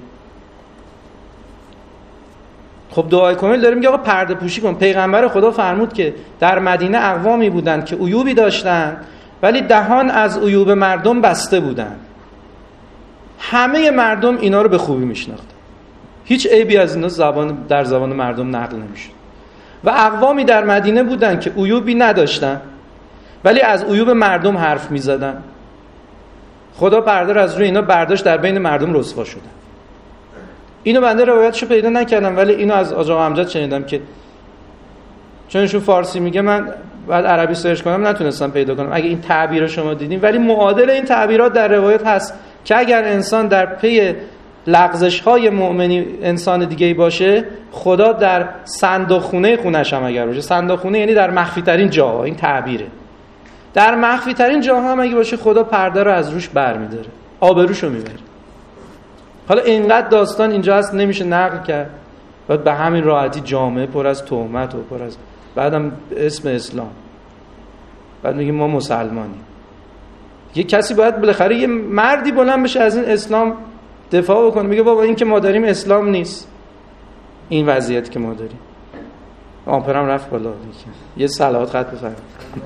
خب دعای کمیل داره میگه آقا پرده پوشی کن. پیغمبر خدا فرمود که در مدینه اقوامی بودند که عیوبی داشتن ولی دهان از عیوب مردم بسته بودند. همه مردم اینا رو به خوبی میشناختن، هیچ عیبی از اینا در زبان مردم نقل نمیشد. و اقوامی در مدینه بودند که عیوبی نداشتن ولی از عیوب مردم حرف میزدن. خدا پرده رو از روی اینا برداشت، در بین مردم رسوا شدن. اینو بنده روایتشو پیدا نکردم ولی اینو از آقا امجد شنیدم که چونشون فارسی میگه، من بعد عربی سرچ کنم نتونستم پیدا کنم. اگه این تعبیر رو شما دیدین، ولی معادل این تعبیرات در روایت هست که اگر انسان در پی لغزش‌های مؤمنی انسان دیگه‌ای باشه، خدا در صندوق خونه‌اش هم اگر باشه، صندوق خونه یعنی در مخفی ترین جاها، این تعبیره، در مخفی ترین جاها هم اگه باشه خدا پرده رو از روش برمی‌داره، آبروشو میبره. حالا اینقدر داستان اینجا هست نمیشه نقل کرد و به همین راحتی جامعه پر از تهمت و پر از بعدم اسم اسلام، بعد میگیم ما مسلمانیم. یه کسی باید بالاخره یه مردی بلند بشه از این اسلام دفاع بکنه، میگه بابا این که ما داریم اسلام نیست، این وضعیتی که ما داریم. آمپرم رفت بالا دیگه. یه صلوات خط بفرمایید.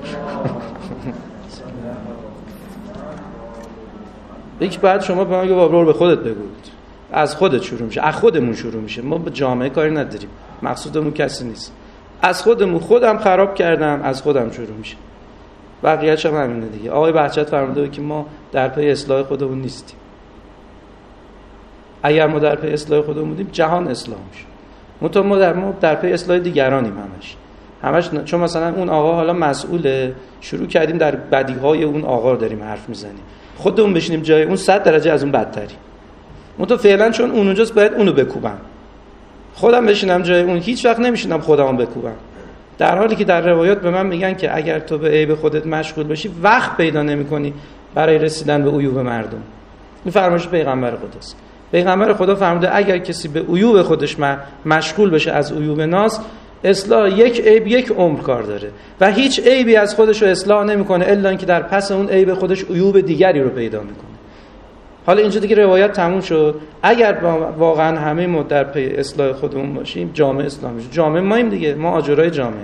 یک بعد شما به من میگه بابا به خودت بگو، از خودت شروع میشه، از خودمون شروع میشه. ما به جامعه کاری نداریم، مقصودمون کسی نیست، از خودم خراب کردم، از خودم شروع میشه، بقیه‌اش هم همینه دیگه. آقای بهجت فرموده بود که ما در پی اصلاح خودمون نیستیم. اگر ما در پی اصلاح خودمون بودیم جهان اصلاح میشه. ما در پی اصلاح دیگرانیم همش. چون مثلا اون آقا حالا مسئوله، شروع کردیم در بدیهای اون آقا داریم حرف میزنیم، خودمون بشینیم جای اون 100 درجه از اون بدتری. فعلا چون اون اونجاست باید اونو بکوبم، خودم بشینم جای اون هیچ وقت نمیشینم خودمو بکوبم. در حالی که در روایات به من میگن که اگر تو به عیب خودت مشغول باشی وقت پیدا نمی‌کنی برای رسیدن به عیوب مردم. این فرمایش پیغمبر خداست. پیغمبر خدا فرموده اگر کسی به عیوب خودش مشغول بشه از عیوب ناس، اصلاح یک عیب یک عمر کار داره و هیچ عیبی از خودش رو اصلاح نمی‌کنه الا اینکه در پس اون عیب خودش عیوب دیگری رو پیدا می‌کنه. حالا اینجا دیگه روایت تموم شد. اگر واقعا همه ما در پی اصلاح خودمون باشیم، جامعه اسلامی شد. جامعه ماییم دیگه، ما آجرای جامعه.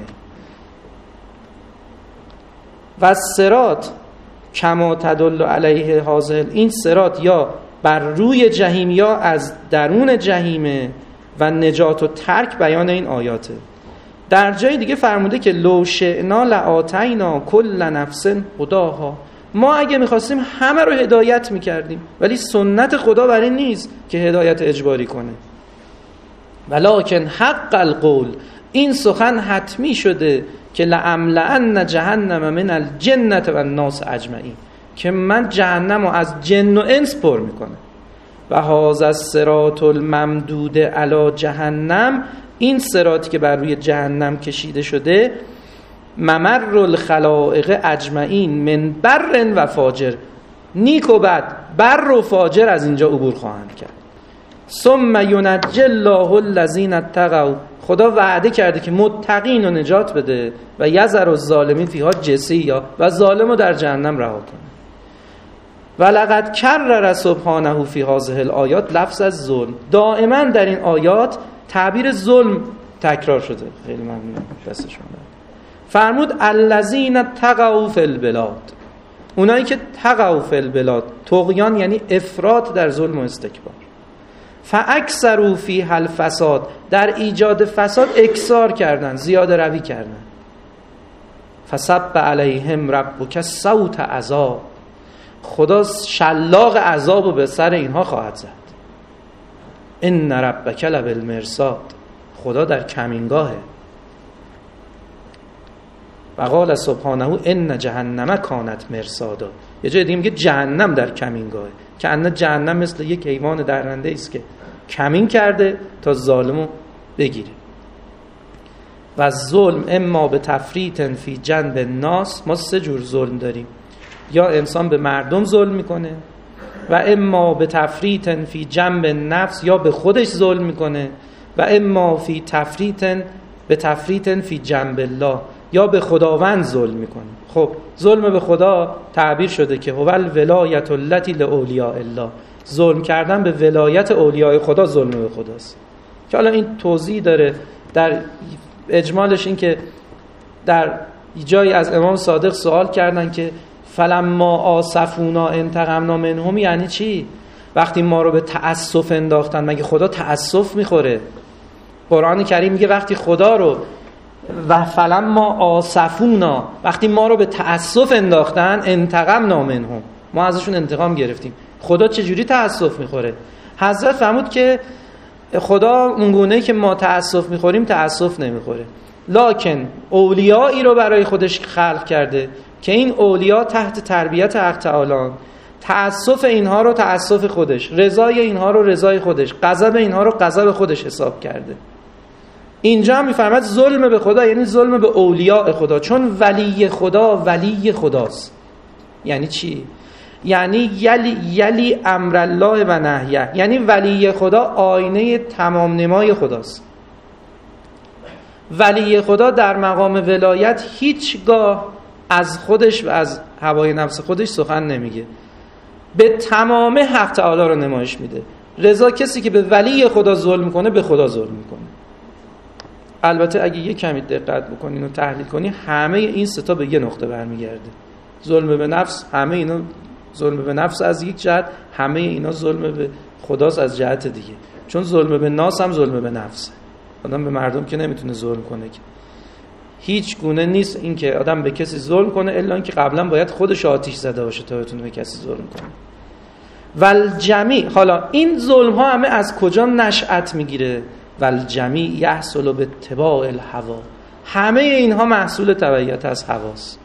و صراط کما تدل علیه حاصل، این صراط یا بر روی جهیم یا از درون جهیمه و نجات و ترک بیان این آیاته. در جای دیگه فرموده که لو شئنا لآتینا کل نفس هداها، ما اگه میخواستیم همه رو هدایت میکردیم، ولی سنت خدا برای نیست که هدایت اجباری کنه. ولکن حق القول، این سخن حتمی شده که لأملأن جهنم من الجنة و الناس اجمعین، که من جهنم رو از جن و انس پر میکنه. و هذا الصراط الممدود علی جهنم، این صراطی که بر روی جهنم کشیده شده، ممر الخلائق اجمعین من بر و فاجر، نیک و بد، بر و فاجر از اینجا عبور خواهند کرد. ثم ینجی الله الذین اتقوا، خدا وعده کرده که متقین رو نجات بده و یذر الظالمین فیها جثیا، و ظالم رو در جهنم رها کنه. ولقد کرر سبحانه فی هذه الآیات لفظ از ظلم، دائما در این آیات تعبیر ظلم تکرار شده. خیلی ممنون، دستشون درد. فرمود الذین تقوا فی البلاد، اونایی که تقوا فی البلاد، طغیان یعنی افراط در ظلم و استکبار. فاکثروا فیها الفساد، در ایجاد فساد اکثار کردن، زیاده روی کردن. فصب علیهم ربک صوت عذاب، خدا شلاق عذاب رو به سر اینها خواهد زد. ان ربک لبالمرصاد، خدا در کمینگاهه. و قال سبحانه ان جهنم کانت مرصادا، یه جای دیگه میگه جهنم در کمینگاهه، که ان جهنم مثل یک حیوان درنده است که کمین کرده تا ظالمو بگیره. و ظلم اما به تفریط فی جنب الناس، ما 3 جور ظلم داریم، یا انسان به مردم ظلم میکنه، و اما به تفریط فی جنب نفس، یا به خودش ظلم میکنه، و اما فی تفریط فی جنب الله، یا به خداوند ظلم میکنه. خب ظلم به خدا تعبیر شده که هو الولایت التی لاولیاء الله، ظلم کردن به ولایت اولیاء خدا ظلم به خداست. که حالا این توضیح داره، در اجمالش این که در جایی از امام صادق سوال کردن که فلما آسفونا انتقمنا منهم، یعنی چی؟ وقتی ما رو به تأسف انداختن، مگه خدا تأسف میخوره؟ قرآن کریم میگه وقتی خدا رو و فلما آسفونا، وقتی ما رو به تأسف انداختن، انتقمنا منهم، ما ازشون انتقام گرفتیم. خدا چجوری تأسف میخوره؟ حضرت فرمود که خدا اونگونه‌ای که ما تأسف میخوریم تأسف نمیخوره، لکن اولیایی رو برای خودش خلق کرده که این اولیا تحت تربیت حق تعالی، تأسف اینها رو تأسف خودش، رضای اینها رو رضای خودش، غضب اینها رو غضب خودش حساب کرده. اینجا هم میفرماد ظلم به خدا یعنی ظلم به اولیاء خدا، چون ولی خدا ولی خداست. یعنی چی؟ یعنی یلی امر الله و نهیه، یعنی ولی خدا آینه تمام نمای خداست. ولی خدا در مقام ولایت هیچگاه از خودش و از هوای نفس خودش سخن نمیگه، به تمام حق تعالی رو نمایش میده. رضا کسی که به ولی خدا ظلم کنه به خدا ظلم میکنه. البته اگه یه کمی دقت بکنین و تحلیل کنین، همه این 3 تا به یه نقطه برمیگرده. ظلم به نفس، همه اینا ظلم به نفس از یک جهت، همه اینا ظلم به خداست از جهت دیگه. چون ظلم به ناس هم ظلم به نفسه. آدم به مردم که نمیتونه ظلم کنه، که هیچ گونه نیست این که آدم به کسی ظلم کنه الا اینکه قبلا باید خودش آتش زده باشه تا بتونه به کسی ظلم کنه. والجمیع، حالا این ظلم ها همه از کجا نشأت میگیره؟ والجمیع یحصل به اتباع الهوا، همه اینها محصول تبعیت از هواست.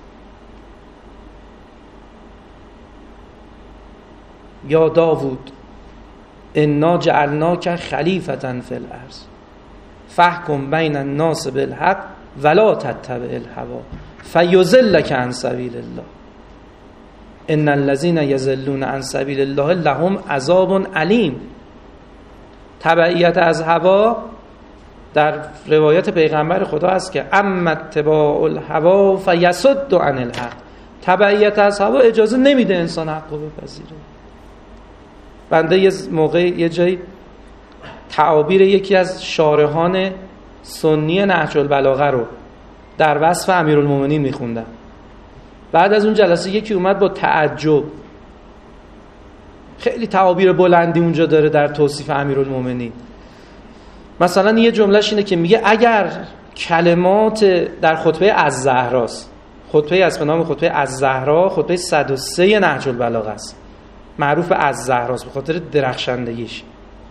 یا داوود انا جعلناک خلیفة فی الارض فاحکم بین الناس بالحق ولا تتبع الهوا فیضلک عن سبیل الله ان الذين یضلون عن سبیل الله لهم عذاب علیم. تبعیت از هوا در روایت پیغمبر خدا است که اما اتباع الهوا فیصد عن الحق، تبعیت از هوا اجازه نمیده انسان حق رو بپذیره. بنده یه موقع یه جایی تعابیر یکی از شارحان سنی نهج البلاغه رو در وصف امیرالمومنین میخوندم. بعد از اون جلسه یکی اومد با تعجب، خیلی تعابیر بلندی اونجا داره در توصیف امیرالمومنین. مثلا یه جملهش اینه که میگه اگر کلمات در خطبه از زهراست، خطبه از به نام خطبه از زهرا، خطبه 103 نهج البلاغه است، معروف از زهراست به خاطر درخشندگیش.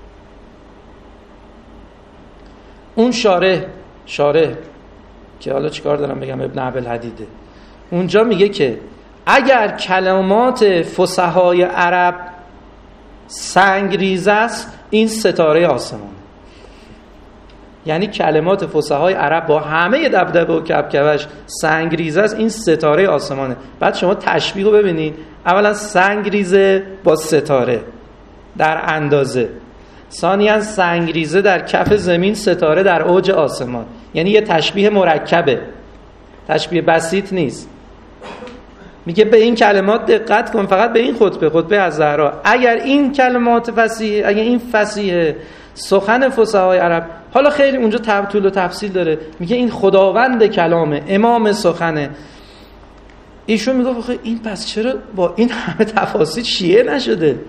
اون شارح که حالا چیکار دارم بگم ابن عبدالحدیده، اونجا میگه که اگر کلمات فصحای عرب سنگریزه است، این ستاره آسمان. یعنی کلمات فصحای عرب با همه دبدبه و کبکبش سنگریزه است، این ستاره آسمانه. بعد شما تشبیه رو ببینید، اولا سنگریزه با ستاره در اندازه، ثانیاً سنگریزه در کف زمین، ستاره در اوج آسمان. یعنی یه تشبیه مرکبه، تشبیه بسیط نیست. میگه به این کلمات دقت کن، فقط به این خطبه از زهرا. اگر این کلمات فصیح، اگر این فصیح سخن فصحای عرب، حالا خیلی اونجا طول و تفصیل داره، میگه این خداوند کلامه، امام سخنه. ایشون میگه این پس چرا با این همه تفاصیل شیعه نشده؟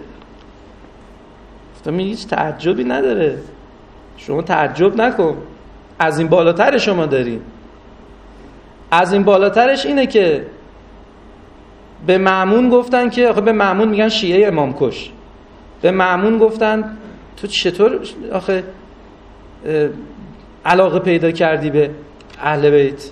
گفتم هیچ تعجبی نداره، شما تعجب نکن، از این بالاتر شما داریم. از این بالاترش اینه که به مأمون گفتن که آخه به مأمون میگن شیعه امام کش. به مأمون گفتن تو چطور آخه علاقه پیدا کردی به اهل بیت؟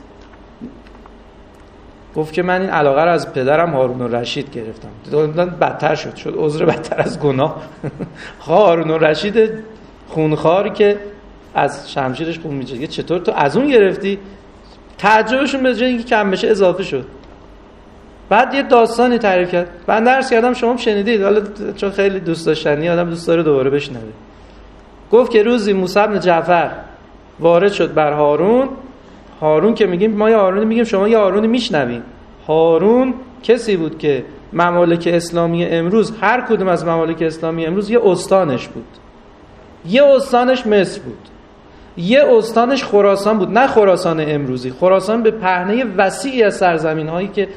گفت که من این علاقه رو از پدرم هارون الرشید گرفتم. بدتر شد عذر بدتر از گناه. هارون الرشید خونخوار که از شمشیرش خون میچکه، چطور تو از اون گرفتی؟ تعجبشون به جای اینکه کم بشه اضافه شد. بعد یه داستانی تعریف کرد، من درس کردم، شما هم شنیدید، حالا چون خیلی دوست داشتنی آدم دوست داره دوباره بشنوه. گفت که روزی موسی بن جعفر وارد شد بر هارون که میگیم ما یه هارونی میگیم، شما یه هارونی میشنوین. هارون کسی بود که ممالک اسلامی امروز، هر کدوم از ممالک اسلامی امروز یه استانش بود. یه استانش مصر بود، یه استانش خراسان بود، نه خراسان امروزی، خراسان به پهنه وسیعی از سرزمین هایی که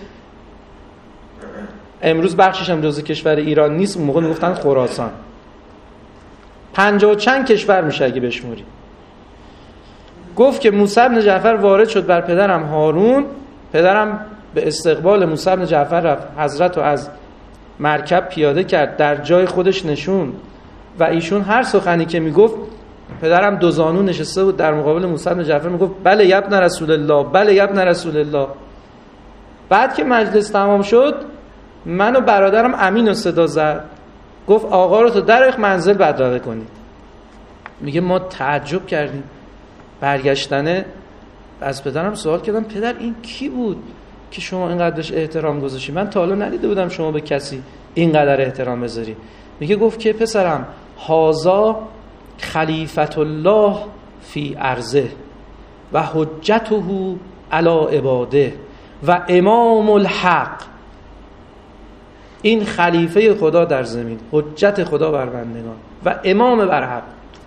امروز بخشش هم جزء کشور ایران نیست، اون موقع میگفتن خراسان. 50 و چند کشور میشه اگه بشموری. گفت که موسی بن جعفر وارد شد بر پدرم هارون، پدرم به استقبال موسی بن جعفر رفت، حضرت رو از مرکب پیاده کرد، در جای خودش نشوند و ایشون هر سخنی که میگفت، پدرم دو زانو نشسته بود در مقابل موسی بن جعفر، میگفت بله یا ابن رسول الله، بله یا ابن رسول الله. بعد که مجلس تمام شد، من و برادرم امین رو صدا زد، گفت آقا رو تو در منزل بدرقه کنید. میگه ما تعجب کردیم، برگشتنه از پدرم سوال کردم پدر این کی بود که شما اینقدرش احترام گذاشتی؟ من تا حالا ندیده بودم شما به کسی اینقدر احترام بذاری. میگه گفت که پسرم هازا خلیفت الله فی ارضه و حجته علی عباده و امام الحق. این خلیفه خدا در زمین، حجت خدا بر بندگان و امام بر حق.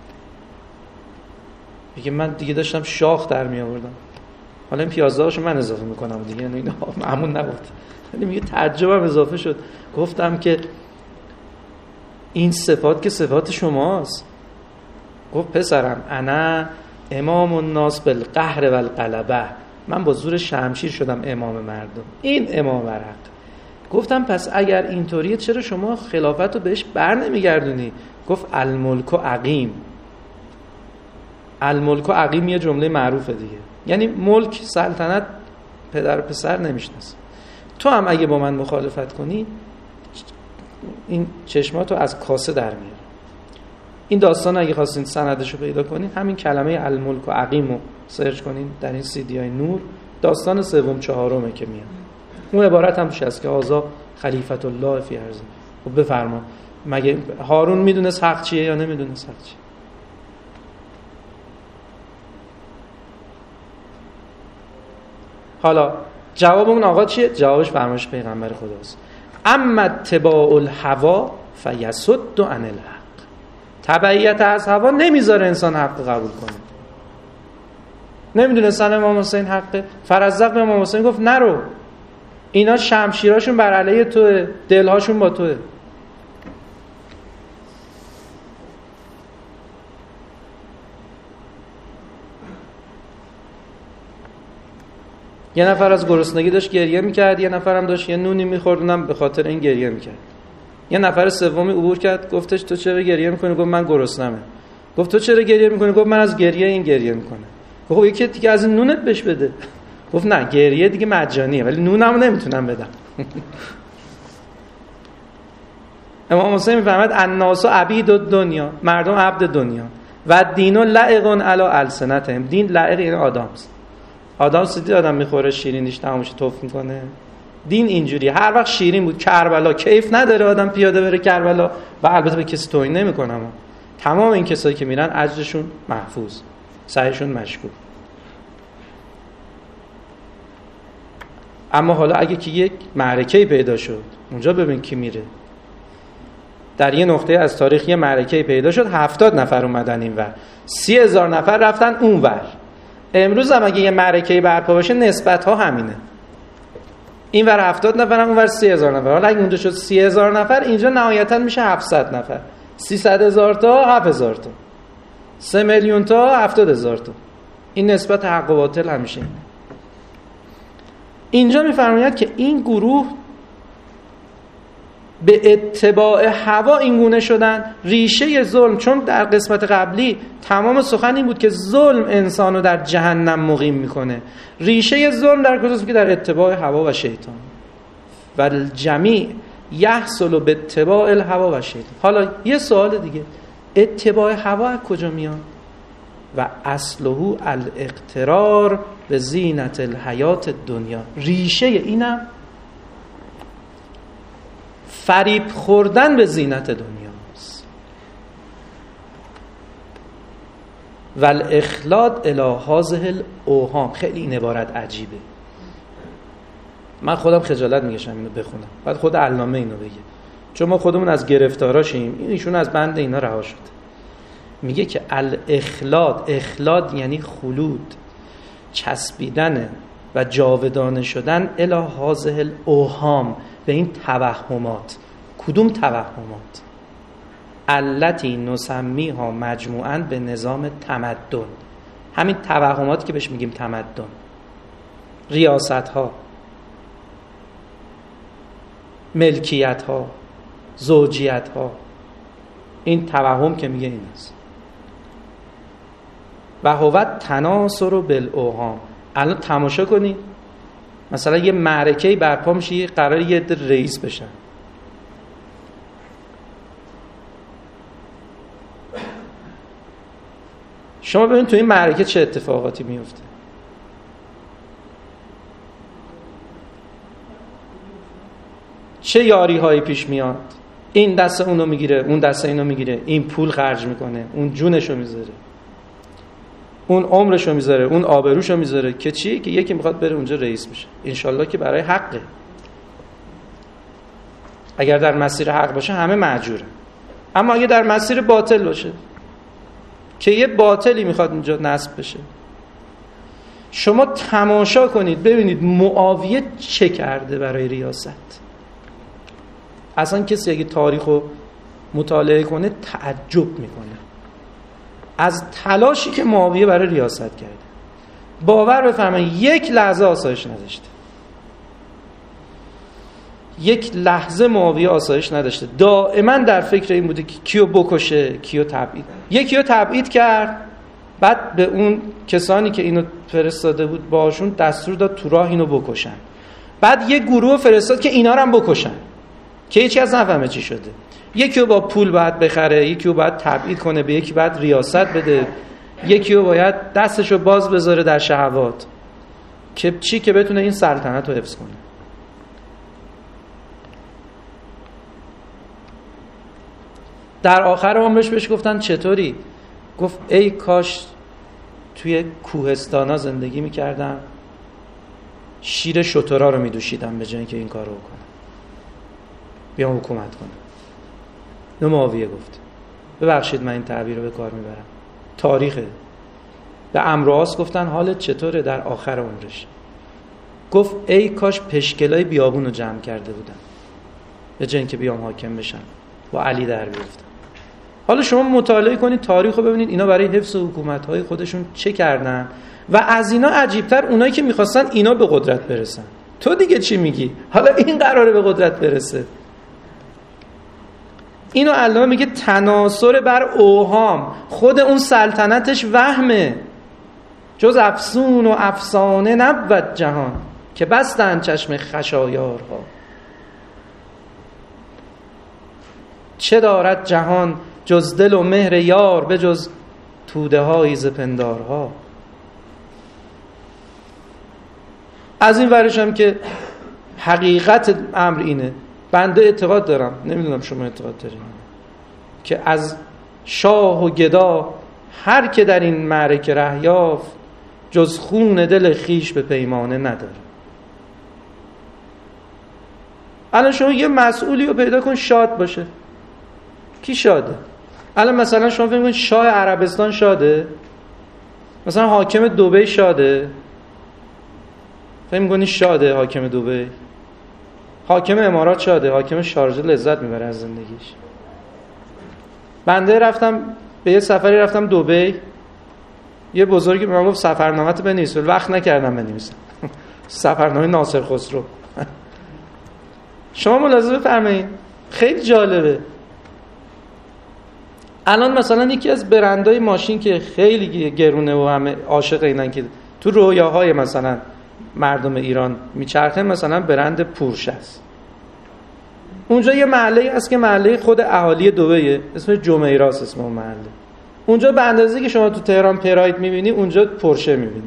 میگه من دیگه داشتم شاخ در می آوردم، حالا این 15 من اضافه میکنم دیگه، یعنی اینا معمول نبود. ولی میگه تعجبم اضافه شد. گفتم که این صفات که صفات شماست. گفت پسرم انا امام الناس بالقهر والغلبه، من با زور شمشیر شدم امام مردم، این امام بر حق. گفتم پس اگر اینطوریه چرا شما خلافت رو بهش بر نمیگردونی؟ گفت الملک و عقیم. الملک و عقیم یه جمله معروفه دیگه، یعنی ملک، سلطنت پدر و پسر نمیشناسه. تو هم اگه با من مخالفت کنی این چشماتو از کاسه در میاره. این داستان اگه خواستین سندشو پیدا کنین، همین کلمه الملک و عقیم رو سرچ کنین در این CD های نور، داستان سوم چهارمه که میاد. اون عبارت هم توش هست که آزا خلیفت الله فی ارض. خب بفرما، مگه هارون میدونست حق چیه یا نمیدونست حق چیه؟ حالا جواب اون آقا چیه؟ جوابش فرمایش پیغمبر خداست. اما اتباع الهوا فیصد عن الحق. تبعیت از هوا نمیذاره انسان حق قبول کنه. نمیدونستن امام حسین حقه؟ فرزدق به امام حسین گفت نرو، اینا شمشیراشون بر علیه توه، دلهاشون با توه. یه نفر از گرسنگی داشت گریه میکرد، یه نفرم داشت یه نونی میخورد، اونم به خاطر این گریه میکرد. یه نفر سومی عبور کرد، گفتش تو چرا گریه میکنی؟ گفت من گرسنمه. گفت تو چرا گریه میکنی؟ گفت من از گریه این گریه میکنه. گفت خب یکی دیگه از این نونت بهش بده. گفت نه، گریه دیگه مجانیه ولی نونمو نمیتونم بدم. امام حسین میفهمد الناس عبید الدنیا، مردم عبد دنیا، و دین لعق علی السنتهم. دین لعق این آدمست. آدم سیدی آدم میخوره شیرینیش تمامش توف میکنه. دین اینجوری هر وقت شیرین بود. کربلا کیف نداره آدم پیاده بره کربلا، و البته به کسی توهین نمیکنم، تمام این کسایی که میرن اجرشون محفوظ، سعیشون مشکور. اما حالا اگه که یک معرکه‌ای پیدا شد، اونجا ببین کی میره. در یه نقطه از تاریخ یه معرکه‌ای پیدا شد، 70 نفر اومدن اینور، 30,000 نفر رفتن اونور. امروز هم اگه یه معرکه‌ای برپا بشه نسبت ها همینه، اینور 70 نفر هم اونور 30,000 نفر. حالا اگه اونجا شد 30,000 نفر، اینجا نهایتاً میشه 700 نفر، 300,000 تا 7,000 تا، 3 میلیون تا 70,000 تا. این نسبت حق و باطل همیشه اینه. اینجا میفرماید که این گروه به اتباع هوا این گونه شدن. ریشه ظلم، چون در قسمت قبلی تمام سخن این بود که ظلم انسانو در جهنم مقیم میکنه، ریشه ظلم در کجاست؟ که در اتباع هوا و شیطان. و الجمیع یحصل به اتباع الهوا و شیطان. حالا یه سوال دیگه، اتباع هوا از کجا میاد؟ و اصله الاغترار به زینت الحیات الدنیا. ریشه اینم فریب خوردن به زینت دنیاست. و الاخلاد الی هذه الاوهام. خیلی این عبارت عجیبه، من خودم خجالت میکشم اینو بخونم، بعد خود علامه اینو بگه، چون ما خودمون از گرفتاراشیم، ایشون از بند اینا رها شده. میگه که الاخلاد، اخلاد یعنی خلود، چسبیدن و جاودانه شدن، الی هذه الاوهام، به این توهمات. کدوم توهمات؟ التی نسمیها مجموعاً به نظام تمدن. همین توهماتی که بهش میگیم تمدن، ریاست ها، ملکیت ها، زوجیت ها، این توهم که میگه این است. و هو تناصر بالاوهام. الان تماشا کنید، مثلا یه معرکه‌ای برپا میشه، قراره یه عده رئیس بشن، شما ببینید تو این معرکه چه اتفاقاتی میفته. چه یاری هایی پیش میاد. این دست اونو میگیره، اون دست اینو میگیره، این پول خرج میکنه، اون جونشو میذاره، اون عمرشو میذاره، اون آبروشو میذاره. که چی؟ که یکی میخواد بره اونجا رئیس بشه، انشالله که برای حقه. اگر در مسیر حق باشه همه مأجوره، اما اگه در مسیر باطل باشه که یه باطلی میخواد اونجا نصب بشه. شما تماشا کنید ببینید معاویه چه کرده برای ریاست. اصلا کسی اگه تاریخو مطالعه کنه تعجب میکنه از تلاشی که معاویه برای ریاست کرده. باور بفرمایید یک لحظه آسایش نداشته، یک لحظه معاویه آسایش نداشته. دائما در فکر این بوده که کیو بکشه، کیو تبعید. یکیو تبعید کرد، بعد به اون کسانی که اینو فرستاده بود باشون دستور داد تو راه اینو بکشن. بعد یک گروه فرستاد که اینا رو هم بکشن، که هیچ کس نفهمه چی شده. یکیو با پول باید بخره، یکیو باید تبعید کنه، به یکی باید ریاست بده، یکیو باید دستشو باز بذاره در شهوات که چی؟ که بتونه این سلطنت رو حفظ کنه. در آخر عمرش بهش گفتن چطوری؟ گفت ای کاش توی کوهستانا زندگی میکردم، شیر شترا رو میدوشیدم به جای اینکه این کارو بکنم، بیام حکومت کنم. اینو معاویه گفت. ببخشید من این تعبیر رو به کار میبرم، تاریخه. به عمرو و عاص گفتن حالت چطوره در آخر عمرش؟ گفت ای کاش پشکلای بیابون رو جمع کرده بودم به جای اینکه بیام حاکم بشم با علی در بیفتم. حالا شما مطالعه کنید تاریخ رو ببینید اینا برای حفظ حکومت‌های خودشون چه کردن و از اینا عجیب‌تر اونایی که می‌خواستن اینا به قدرت برسن. تو دیگه چی میگی؟ حالا این قراره به قدرت برسه. اینو علامه میگه تناصر بر اوهام، خود اون سلطنتش وهمه، جز افسون و افسانه نبود جهان که بستند چشم خشایارها. چه دارد جهان جز دل و مهر یار به جز توده های ز پندارها. از این ورش هم که حقیقت امر اینه، بنده اعتقاد دارم، نمیدونم شما اعتقاد دارین، که از شاه و گدا هر که در این معرکه ره یافت جز خون دل خیش به پیمانه نداره. الان شما یه مسئولی رو پیدا کن شاد باشه. کی شاده؟ الان مثلا شما فکر کنید شاه عربستان شاده؟ مثلا حاکم دبی شاده؟ فکر می‌کنی شاده حاکم دبی؟ حاکم امارات شاده؟ حاکم شارجه لذت میبره از زندگیش. بنده رفتم به یه سفری، رفتم دبی، یه بزرگی به من گفت سفرنامه‌ت بنویس، وقت نکردم بنویسم. سفرنامه ناصر خسرو. شما ملاحظه بفرمایید خیلی جالبه. الان مثلا یکی از برندهای ماشین که خیلی گرونه و همه عاشق اینن که تو رویاهای مثلا مردم ایران میچرخه، مثلا برند پورشه است. اونجا یه محله است که محله خود اهالی دبیه، اسمش جمیراس اسم اون محله. اونجا به اندازه که شما تو تهران پراید میبینی اونجا پورشه میبینی.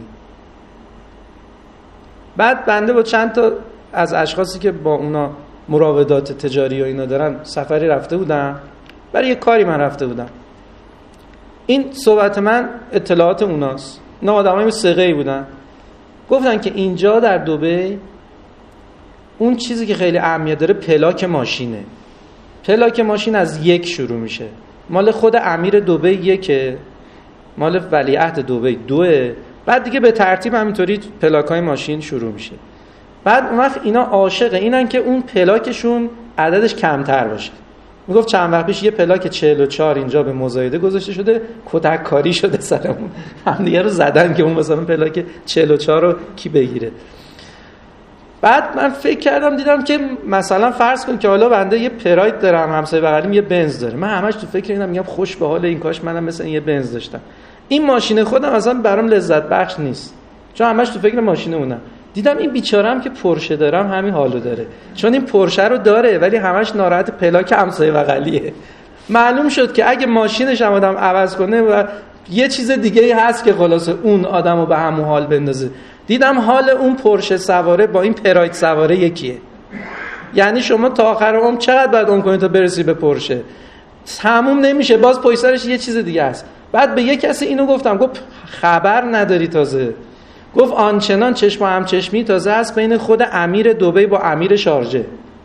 بعد بنده با چند تا از اشخاصی که با اونا مراودات تجاری و اینا دارن سفری رفته بودم، برای یه کاری من رفته بودم. این صحبت من اطلاعات اوناست. نه آدمای ثقه‌ای بودن. گفتن که اینجا در دبی اون چیزی که خیلی اهمیت داره پلاک ماشینه. پلاک ماشین از 1 شروع میشه. مال خود امیر دبی 1، مال ولیعهد دبی 2، بعد دیگه به ترتیب همینطوری پلاک‌های ماشین شروع میشه. بعد اون وقت اینا عاشق اینن که اون پلاکشون عددش کمتر باشه. میگفت چند وقت پیش یه پلاک 44 اینجا به مزایده گذاشته شده، کتک کاری شده سرمون، هم دیگه رو زدن که اون مثلا پلاک 44 رو کی بگیره. بعد من فکر کردم دیدم که مثلا فرض کن که حالا بنده یه پراید دارم، همسایه بغلیم یه بنز داره، من همش تو فکر اینم، میگم خوش به حال این، کاش منم مثلا یه بنز داشتم. این ماشین خودم اصلا برام لذت بخش نیست، چون همش تو فکر ماشین اونم. دیدم این بیچاره‌ام که پورشه دارم همین حالو داره، چون این پورشه رو داره ولی همش ناراحت پلاک همسایه بغلیه. معلوم شد که اگه ماشینش هم آدم عوض کنه و یه چیز دیگه هست که خلاصه اون آدمو به همون حال بندازه. دیدم حال اون پورشه سواره با این پراید سواره یکیه. یعنی شما تا آخر عمر چقدر باید اون کنید تا برسی به پورشه؟ تموم نمیشه، باز پشت سرش یه چیز دیگه است. بعد به یه کسی اینو گفتم، گفت خبر نداری تازه. گفت آنچنان چشم و همچشمی تازه است بین خود امیر دبی با امیر شارجه.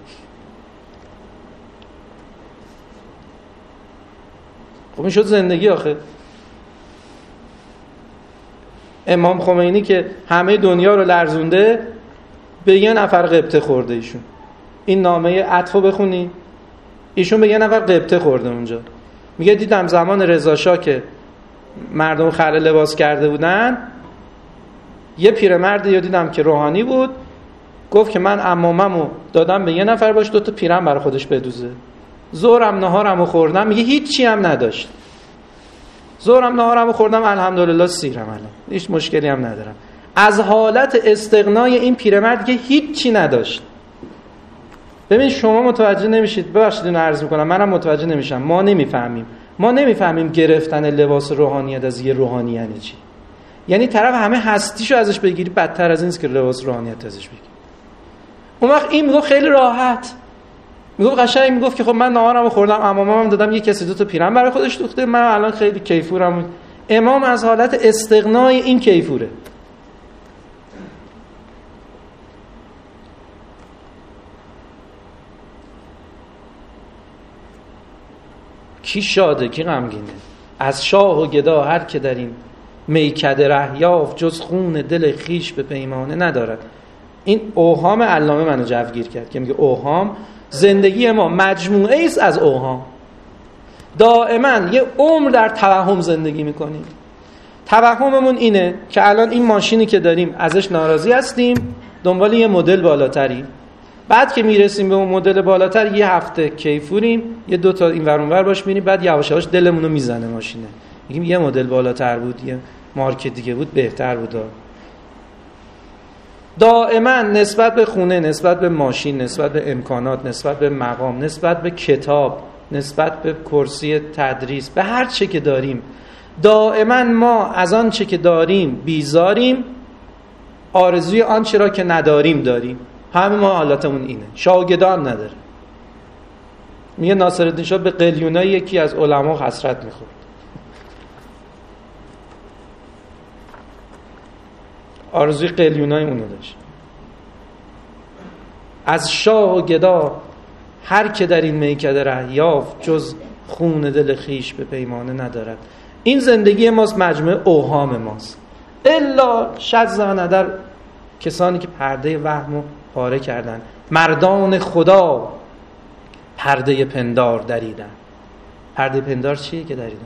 خب این شد زندگی آخه. امام خمینی که همه دنیا رو لرزونده به یه نفر غبطه خورده. ایشون این نامه عطفو بخونی، ایشون به یه نفر غبطه خورده اونجا. میگه دیدم زمان رضا شاه که مردم خلع لباس کرده بودن، یه پیرمرد یا دیدم که روحانی بود، گفت که من عماممو دادم به یه نفر باش 2 تا پیرم برای خودش بدوزه. ظهرم نهارمو خوردم، میگه هیچی هم نداشت. ظهرم نهارمو خوردم الحمدلله سیرم، الان هیچ مشکلی هم ندارم. از حالت استغنای این پیرمرد که هیچی نداشت. ببین شما متوجه نمیشید، ببخشید اینو عرض میکنم، منم متوجه نمیشم. ما نمیفهمیم گرفتن لباس روحانیت از یه روحانی یعنی چی. یعنی طرف همه هستیشو ازش بگیری بدتر از اینست که لباس روحانیت ازش بگیری. اون وقت این میگه خیلی راحت، میگه قشنگ، میگه که خب من نهارمو خوردم، عمامم دادم، یه کسی 2 تا پیرم برای خودش دوخته، من الان خیلی کیفورم. امام از حالت استغنای این کیفوره. کی شاده کی غمگینه؟ از شاه و گدا هر که در این میکده ره یافت، جز خون دل خیش به پیمانه ندارد. این اوهام علامه منو جوگیر کرد که میگه اوهام، زندگی ما مجموعه ایست از اوهام. دائما یه عمر در توهم زندگی میکنیم. توهممون اینه که الان این ماشینی که داریم ازش ناراضی هستیم، دنبال یه مدل بالاتری. بعد که میرسیم به اون مدل بالاتر یه هفته کیفوریم، یه دو تا این ور اون ور باش میریم، بعد یواش یواش دلمون رو میزنه ماشینه، میگیم یه مدل بالاتر بود، یه مارک دیگه بود بهتر بود. دائما نسبت به خونه، نسبت به ماشین، نسبت به امکانات، نسبت به مقام، نسبت به کتاب، نسبت به کرسی تدریس، به هر چه که داریم، دائما ما از آن چه که داریم بیزاریم، آرزوی آنچه را که نداریم داریم. همه ما حالاتمون اینه. شاگردان نداره. میگه ناصرالدین شاه به قلیونای یکی از علما حسرت میخورد. آرزوی قلیونای اونو داشت. از شاه و گدا هر که در این میکده ره یافت، جز خون دل خیش به پیمانه ندارد. این زندگی ماست، مجموعه اوهام ماست. الا شذ و ندر، کسانی که پرده وهمو پاره کردن. مردان خدا پرده پندار دریدن. پرده پندار چیه که دریدن؟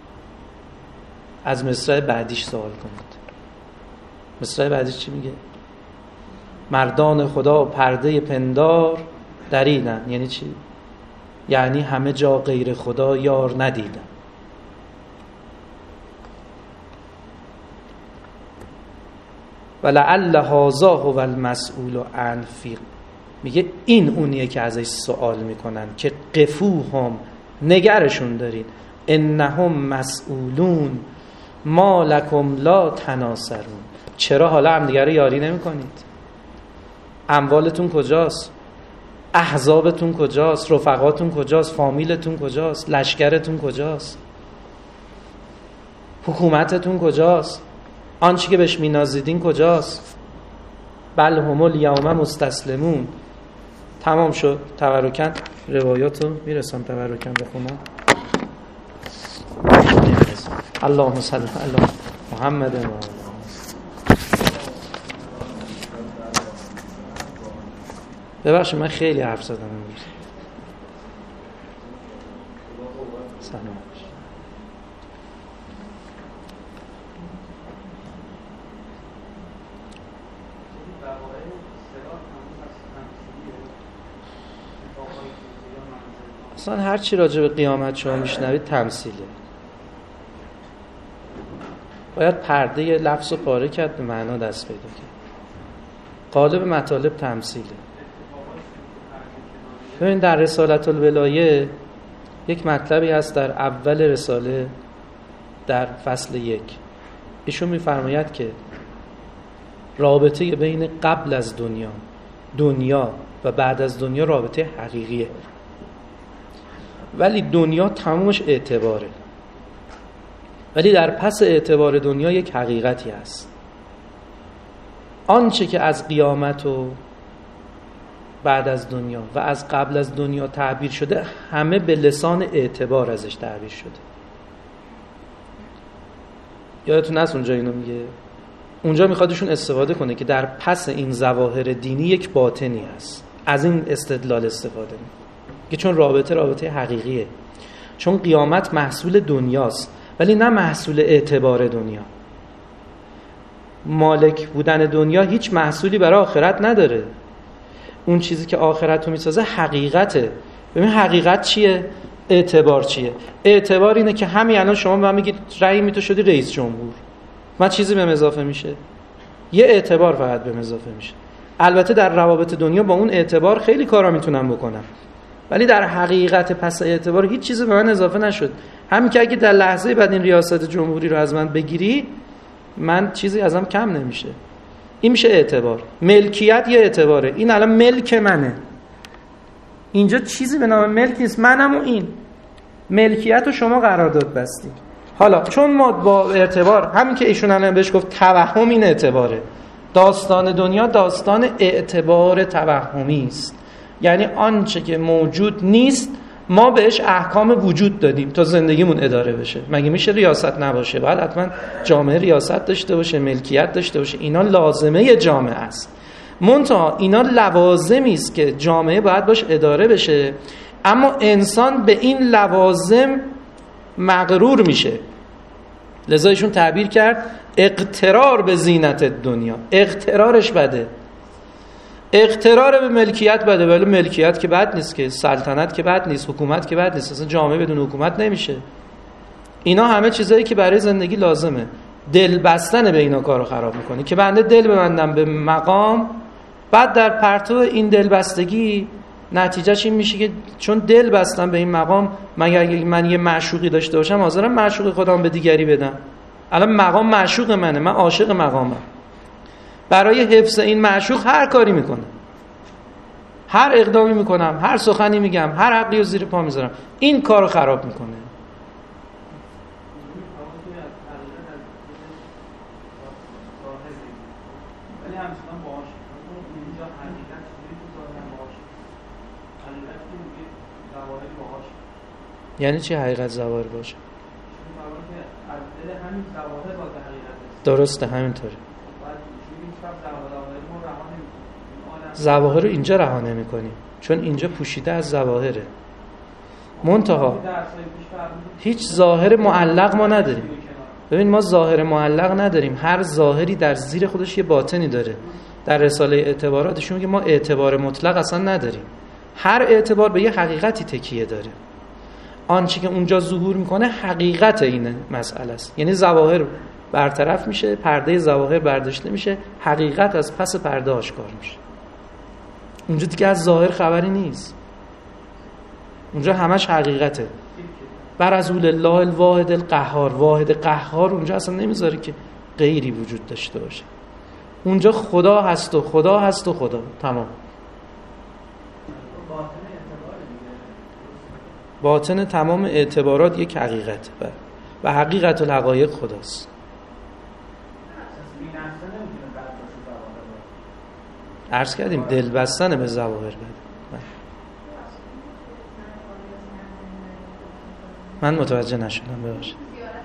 از مصرع بعدیش سوال کنید. مصرع بعدیش چی میگه؟ مردان خدا پرده پندار دریدن. یعنی چی؟ یعنی همه جا غیر خدا یار ندیدن. ولعل هذا هو المسئول عن فیق. میگه این اونیه که ازش سوال میکنن که قفوهم، نگرشون دارین، انهم مسئولون ما لکم لا تناصرون. چرا حالا هم دیگه رو یاری نمیکنید؟ اموالتون کجاست؟ احزابتون کجاست؟ رفقاتون کجاست؟ فامیلتون کجاست؟ لشکرتون کجاست؟ حکومتتون کجاست؟ آنچه که بهش مینازیدین کجاست؟ بل هم الیوم مستسلمون. تمام شد. تبرکن روایاتو میرسم تبرکن بخونم. اللهم صل علی محمد. ببخشید من خیلی حرف زدم امروز. سلام. اصلا هر چی راجع به قیامت شما میشنوید تمثیله. باید پرده لفظ رو پاره کرد، به معنا دست پیدا کرد. قالب مطالب تمثیله. ببین در رسالت الولایه یک مطلبی هست در اول رساله در فصل 1. ایشون میفرماید که رابطه بین قبل از دنیا و بعد از دنیا رابطه حقیقیه، ولی دنیا تمامش اعتباره، ولی در پس اعتبار دنیا یک حقیقتی هست. آنچه که از قیامت و بعد از دنیا و از قبل از دنیا تعبیر شده همه به لسان اعتبار ازش تعبیر شده. یادتون هست اونجا اینو میگه؟ اونجا میخوادشون استفاده کنه که در پس این ظواهر دینی یک باطنی هست. از این استدلال استفاده میکنه که چون رابطه حقیقیه، چون قیامت محصول دنیاست ولی نه محصول اعتبار دنیا. مالک بودن دنیا هیچ محصولی برای آخرت نداره. اون چیزی که آخرت رو میسازه حقیقته. ببین حقیقت چیه؟ اعتبار چیه؟ اعتبار اینه که همین الان شما به من میگید رأی میتو شدی رئیس جمهور، من چیزی بهم اضافه میشه؟ یه اعتبار فقط بهم اضافه میشه. البته در روابط دنیا با اون اعتبار خیلی کارا میتونم بکنم، ولی در حقیقت پس اعتبار هیچ چیزی به من اضافه نشد. همین که اگه در لحظه بعد این ریاست جمهوری رو از من بگیری، من چیزی ازم کم نمیشه. این میشه اعتبار. ملکیت یه اعتباره. این الان ملک منه. اینجا چیزی به نام ملک نیست، منم و این. ملکیت رو شما قرارداد بستید. حالا چون ما با اعتبار، همین که ایشون الان بهش گفت توهم، این اعتباره. داستان دنیا داستان اعتبار توهمی است. یعنی آنچه که موجود نیست ما بهش احکام وجود دادیم تا زندگیمون اداره بشه. مگه میشه ریاست نباشه؟ باید حتما جامعه ریاست داشته باشه، ملکیت داشته باشه. اینا لازمه جامعه است. منتها اینا لوازمی است که جامعه باید باش اداره بشه، اما انسان به این لوازم مغرور میشه. لذا ایشون تعبیر کرد اغترار به زینت دنیا. اغترارش بده، اغترار به ملکیت بده. ولی ملکیت که بد نیست، که سلطنت که بد نیست، حکومت که بد نیست. اصلا جامعه بدون حکومت نمیشه. اینا همه چیزایی که برای زندگی لازمه. دل بستن به اینا کارو خراب میکنه که بنده دل ببندم به مقام، بعد در پرتو این دل بستگی نتیجهش این میشه که چون دل بستم به این مقام، مگر من یه معشوقی داشته باشم حاضرم معشوق خودم به دیگری بدم. الان مقام معشوق منه، من عاشق مقامم. برای حفظ این معشوق هر کاری میکنم، هر اقدامی میکنم، هر سخنی میگم، هر حقی رو زیر پا میذارم. این کارو خراب میکنه. یعنی چی حقیقت ظاهر باشه؟ درسته، همینطوره. ظواهر رو اینجا رها نمی‌کنیم چون اینجا پوشیده از ظواهره. منتها هیچ ظاهر معلق ما نداریم. ببین ما ظاهر معلق نداریم، هر ظاهری در زیر خودش یه باطنی داره. در رساله اعتباراتشون که ما اعتبار مطلق اصلا نداریم، هر اعتبار به یه حقیقتی تکیه داره. آنچه که اونجا ظهور میکنه حقیقت این مسئله است. یعنی ظواهر برطرف میشه، پرده ظواهر برداشته میشه، حقیقت از پس پرده آشکار میشه. اونجا دیگه از ظاهر خبری نیست، اونجا همش حقیقته. بر از الله الواحد القهار، واحد قهار اونجا اصلا نمیذاره که غیری وجود داشته باشه. اونجا خدا هست و خدا هست و خدا، تمام. باطن تمام اعتبارات یک حقیقت و حقیقت الحقایق خداست. عرض کردیم دل بستن به ظواهر بده. من متوجه نشدم، ببخشید.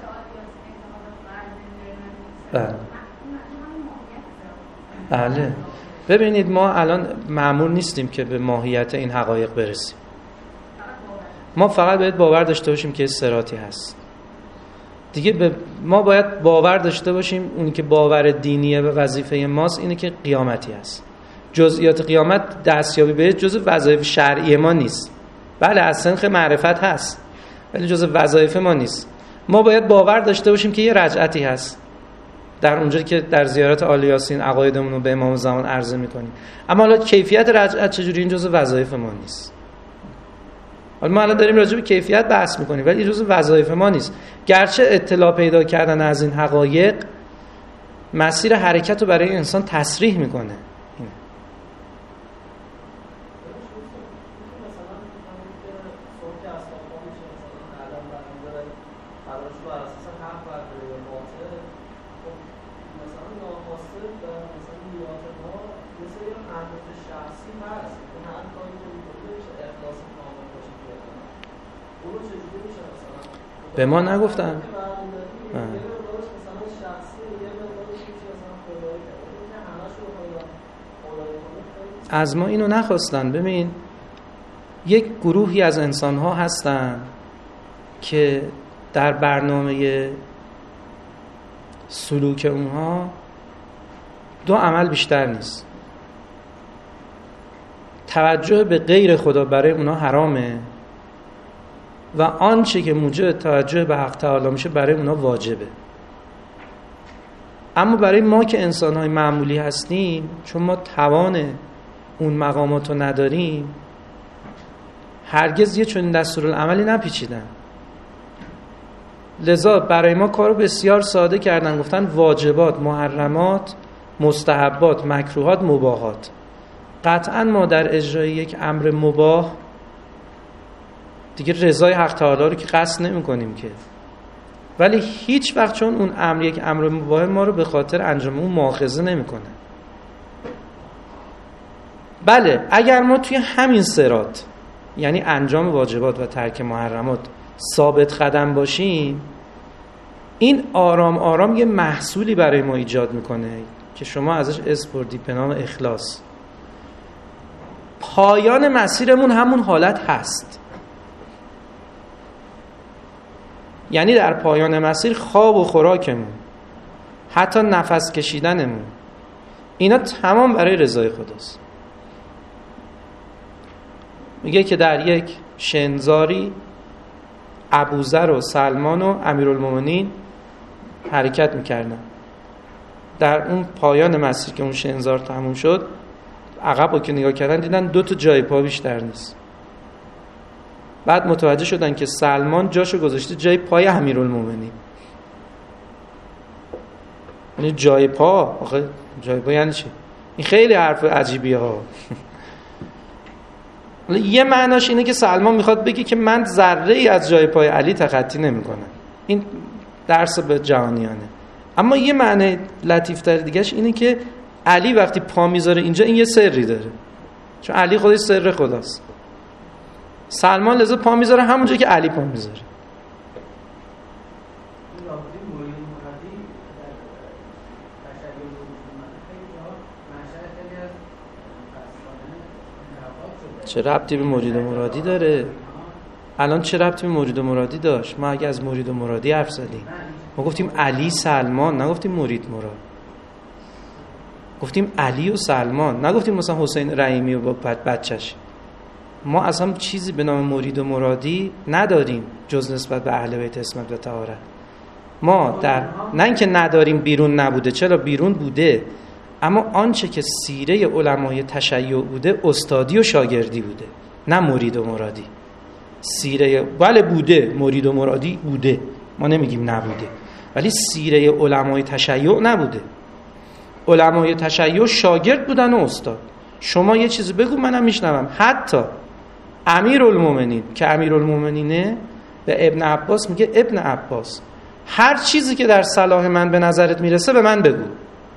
بله. ببینید ما الان مأمور نیستیم که به ماهیت این حقایق برسیم. ما فقط باید باور داشته باشیم که صراطی هست دیگه. ما باید باور داشته باشیم اونی که باور دینیه و وظیفه ماست اینه که قیامتی هست. جزئیات قیامت دستیابی به جزء وظایف شرعی ما نیست. بله از سنخ معرفت هست ولی جزء وظایف ما نیست. ما باید باور داشته باشیم که یه رجعتی هست، در اونجایی که در زیارت آل یاسین عقایدمون رو به امام زمان عرضه می‌کنیم. اما حالا کیفیت رجعت چجوری، این جزء وظایف ما نیست. حالا ما الان داریم راجع به کیفیت بحث می‌کنیم ولی جزء وظایف ما نیست. گرچه اطلاع پیدا کردن از این حقایق مسیر حرکت رو برای انسان تسریح می‌کنه. به ما نگفتن. از ما اینو نخواستن. ببین یک گروهی از انسان‌ها هستن که در برنامه سلوک اونها دو عمل بیشتر نیست. توجه به غیر خدا برای اونها حرامه و آنچه که موجب توجه به حق تعالی میشه برای اونا واجبه. اما برای ما که انسان‌های معمولی هستیم، چون ما توان اون مقامات رو نداریم، هرگز یه چنین دستورالعملی نپیچیدن. لذا برای ما کارو بسیار ساده کردن، گفتن واجبات، محرمات، مستحبات، مکروهات، مباحات. قطعا ما در اجرای یک امر مباح دیگه رضای حق تعالی رو که قصد نمی کنیم که، ولی هیچ وقت چون اون امر یک امر مباح ما رو به خاطر انجام اون مؤاخذه نمی کنه. بله اگر ما توی همین صراط یعنی انجام واجبات و ترک محرمات ثابت قدم باشیم، این آرام آرام یه محصولی برای ما ایجاد میکنه که شما ازش اسپردی به نام اخلاص. پایان مسیرمون همون حالت هست. یعنی در پایان مسیر خواب و خوراکمون، حتی نفس کشیدنمون، اینا تمام برای رضای خداست. میگه که در یک شنزاری ابوذر و سلمان و امیرالمومنین حرکت میکردن. در اون پایان مسیر که اون شنزار تموم شد، عقب رو که نگاه کردن دیدن 2 تا جای پا بیشتر نیست. بعد متوجه شدن که سلمان جاشو گذاشته جای پای امیرالمومنین. یعنی جای پا، آخه جای پا یعنی چی؟ این خیلی حرف عجیبیه ها. یه معناش اینه که سلمان میخواد بگه که من ذره ای از جای پای علی تخطی نمی کنم. این درس به جهانیانه. اما یه معنی لطیفتر دیگهش اینه که علی وقتی پا میذاره اینجا، این یه سری داره، چون علی خودش سر خداست. سلمان لذا پا میذاره همونجا که علی پا میذاره. چه ربطی به مرید و مرادی داره؟ الان چه ربطی به مرید و مرادی داشت؟ ما اگه از مرید و مرادی حرف زدیم، ما گفتیم علی سلمان، نگفتیم مرید مراد. گفتیم علی و سلمان، نگفتیم مثلا حسین رحیمی و بچه‌ش. ما اصلا چیزی به نام مرید و مرادی نداریم جز نسبت به اهل بیت اسمت و طهارت. ما در نه اینکه نداریم، بیرون نبوده، چرا بیرون بوده، اما آنچه که سیره علمای تشیع بوده استادی و شاگردی بوده، نه مرید و مرادی. سیره بله بوده، مرید و مرادی بوده، ما نمیگیم نبوده، ولی سیره علمای تشیع نبوده. علمای تشیع شاگرد بودن و استاد. شما یه چیزی بگو منم میشنوم. حتی امیرالمومنین که امیرالمومنینه به ابن عباس میگه ابن عباس هر چیزی که در صلاح من به نظرت میرسه به من بگو،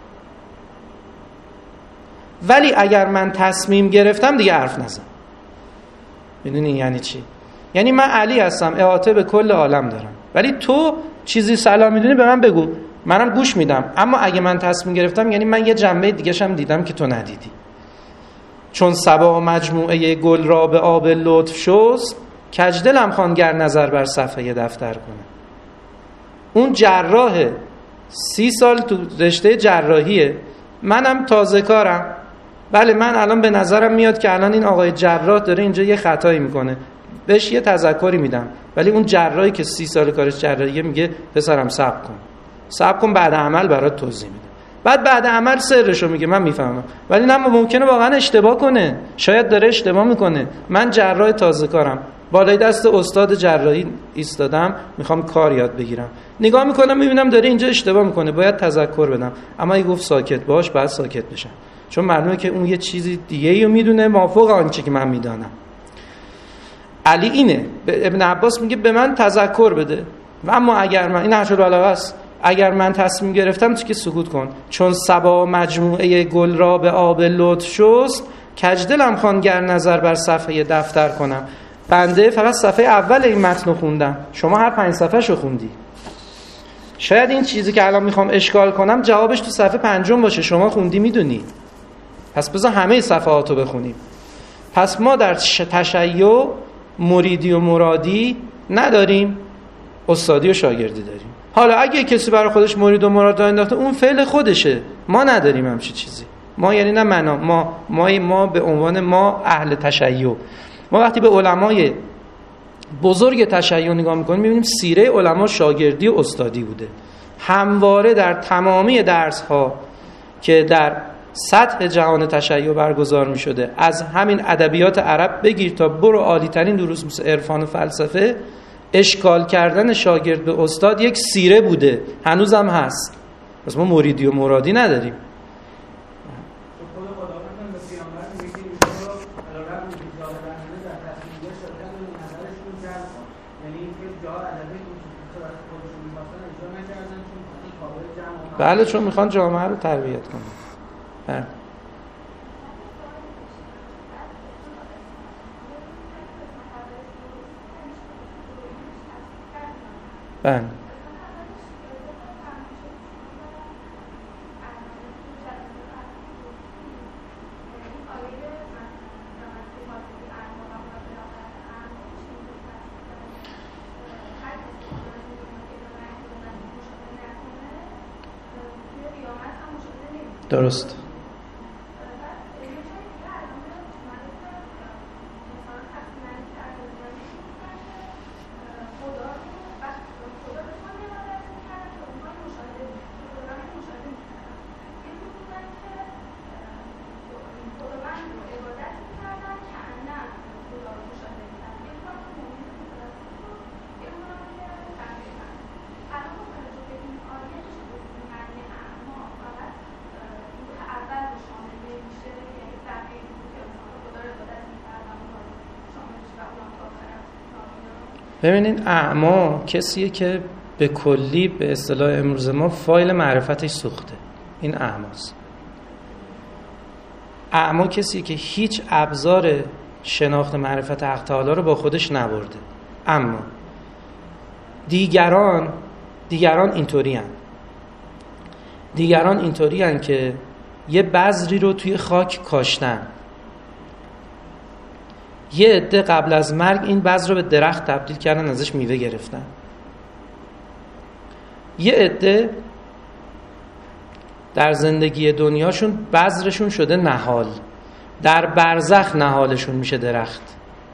ولی اگر من تصمیم گرفتم دیگه حرف نزن. میدونی یعنی چی؟ یعنی من علی هستم، احاطه به کل عالم دارم، ولی تو چیزی صلاح میدونی به من بگو، منم گوش میدم. اما اگه من تصمیم گرفتم، یعنی من یه جنبه دیگه شم دیدم که تو ندیدی. چون صبا مجموعه گل را به آب لطف شست، کجدلم خوان گر نظر بر صفحه دفتر کنه. اون جراح 30 سال تو رشته جراحیه، منم تازه کارم. بله من الان به نظرم میاد که الان این آقای جراح داره اینجا یه خطایی میکنه، بهش یه تذکری میدم، ولی اون جراحی که 30 سال کارش جراحیه میگه پسرم صبر کن بعد عمل برات توضیح میدم. بعد عمل سرشو میگه من میفهمم، ولی نه ممکنه واقعا اشتباه کنه، شاید داره اشتباه میکنه. من جراح تازه کارم، بالای دست استاد جراحی ایستادم، میخوام کار یاد بگیرم، نگاه میکنم میبینم داره اینجا اشتباه میکنه، باید تذکر بدم. اما اگه گفت ساکت باش، بعد ساکت بشم، چون معلومه که اون یه چیزی دیگه رو میدونه مافوق آنچه که من میدانم. علی اینه، به ابن عباس میگه به من تذکر بده، و اما اگر من، این حشر العلاقه است، اگر من تصمیم گرفتم تو که سکوت کن. چون صبا مجموعه گل را به آب لطف شست، کجدلم خوان گر نظر بر صفحه دفتر کنم. بنده فقط صفحه اول این متن خوندم، شما هر 5 صفحه‌شو خوندی. شاید این چیزی که الان میخوام اشکال کنم جوابش تو صفحه 5 باشه، شما خوندی میدونی. پس بذار همه صفحاتو بخونیم. پس ما در تشیع مریدی و مرادی نداریم، استادی و شاگردی داریم. حالا اگه کسی برای خودش مرید و مراد انداخته، اون فعل خودشه، ما نداریم همچین چیزی. ما یعنی نه ما به عنوان ما اهل تشیع، ما وقتی به علمای بزرگ تشیع نگاه میکنیم میبینیم سیره علما شاگردی و استادی بوده. همواره در تمامی درس ها که در سطح جهان تشیع برگزار میشده، از همین ادبیات عرب بگیر تا برو عالی ترین دروس مثل عرفان و فلسفه، اشکال کردن شاگرد به استاد یک سیره بوده، هنوزم هست. پس ما مریدی و مرادی نداریم. بله چون میخوان جامعه رو تربیت کنن. بله بله. درست. ببینید اعما کسیه که به کلی به اصطلاح امروز ما فایل معرفتش سوخته. این اعماست. اعما کسیه که هیچ ابزار شناخت معرفت حق تعالی رو با خودش نبرده. اما دیگران اینطوری هن که یه بذری رو توی خاک کاشتن، یه عده قبل از مرگ این بذر رو به درخت تبدیل کردن، ازش میوه گرفتن. یه عده در زندگی دنیاشون بذرشون شده نهال، در برزخ نهالشون میشه درخت.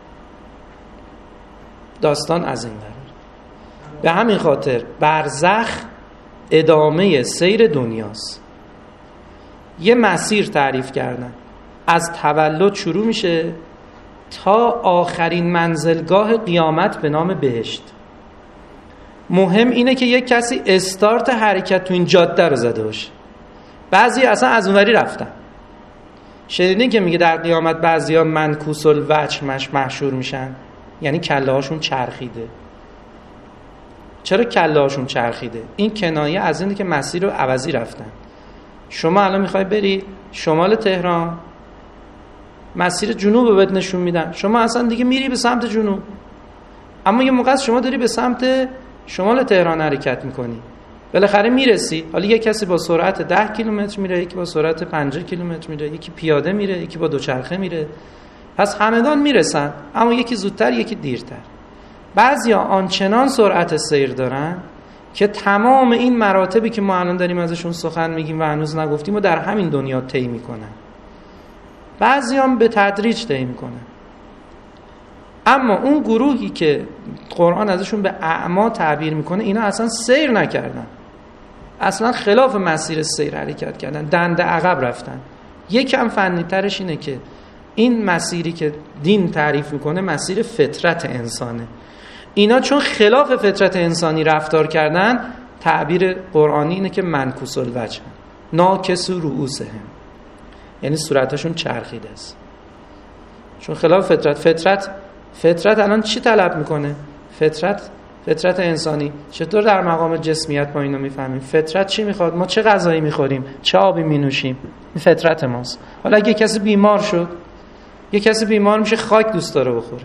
داستان از این قرار. به همین خاطر برزخ ادامه سیر دنیاست. یه مسیر تعریف کردن، از تولد شروع میشه تا آخرین منزلگاه قیامت به نام بهشت. مهم اینه که یک کسی استارت حرکت تو این جاده رو زده باشه. بعضی اصلا از اونوری رفتن. شنیدین که میگه در قیامت بعضیا منکوس الوجه محشور میشن، یعنی کله هاشون چرخیده. چرا کله هاشون چرخیده؟ این کنایه از اینه که مسیر رو عوضی رفتن. شما الان میخوای بری شمال تهران، مسیر جنوب رو بهت نشون میدن، شما اصلا دیگه میری به سمت جنوب. اما یه موقع شما داری به سمت شمال تهران حرکت میکنی، بالاخره میرسی. حالا یه کسی با سرعت 10 کیلومتر میره، یکی با سرعت 50 کیلومتر میره، یکی پیاده میره، یکی با دوچرخه میره. پس همگان میرسن، اما یکی زودتر یکی دیرتر. بعضیا آنچنان سرعت سیر دارن که تمام این مراتبی که ما الان داریم ازشون سخن میگیم و هنوز نگفتیم و در همین دنیا طی میکنن. بعضی هم به تدریج طی میکنن. اما اون گروهی که قرآن ازشون به اعما تعبیر میکنه، اینا اصلا سیر نکردن، اصلا خلاف مسیر سیر حرکت کردن، دنده عقب رفتن. یکم فنی ترش اینه که این مسیری که دین تعریف میکنه مسیر فطرت انسانه. اینا چون خلاف فطرت انسانی رفتار کردن، تعبیر قرآنی اینه که منکوس الوجه، ناکسو رؤوسهم، یعنی صورتشون چرخیده است. چون خلاف فطرت الان چی طلب میکنه؟ فطرت انسانی. چطور در مقام جسمیت ما اینو میفهمیم؟ فطرت چی میخواد؟ ما چه غذایی میخوریم؟ چه آبی مینوشیم؟ این فطرت ماست. حالا اگه کسی بیمار شد، یه کسی بیمار میشه خاک دوست داره بخوره.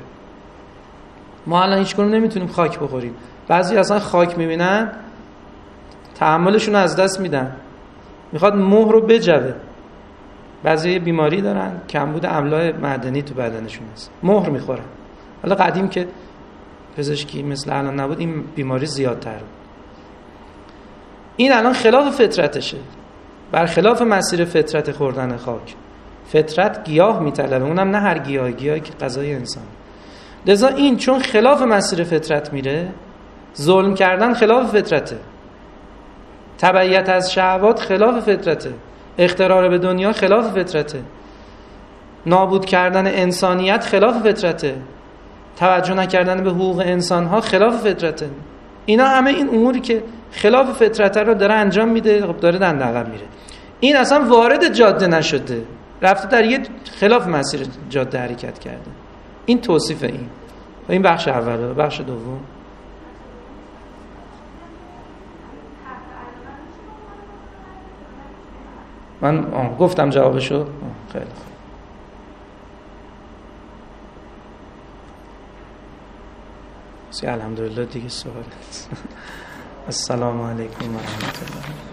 ما الان هیچ کنون نمیتونیم خاک بخوریم. بعضی اصلا خاک میبینن تحملشون رو از دست میدن، میخواد مهر رو بجوه. بعضی بیماری دارن کمبود املاح معدنی تو بدنشون هست، مهر میخورن. حالا قدیم که پزشکی مثل الان نبود، این بیماری زیادتر بود. این الان خلاف فطرتشه، برخلاف مسیر فطرت خوردن خاک. فطرت گیاه میطلبه، اونم نه هر گیاهی که غذای انسان. لذا این چون خلاف مسیر فطرت میره، ظلم کردن خلاف فطرته، تبعیت از شهوات خلاف فطرته، اغترار به دنیا خلاف فطرته، نابود کردن انسانیت خلاف فطرته، توجه نکردن به حقوق انسانها خلاف فطرته. اینا همه این اموری که خلاف فطرته رو داره انجام میده، خب داره دنده عقب میره. این اصلا وارد جاده نشده، رفته در یه خلاف مسیر جاده حرکت کرده. این توصیف این بخش اوله. بخش دوم من گفتم جوابشو. خیلی خوب. الحمدلله دیگه سوال. السلام علیکم و رحمت الله.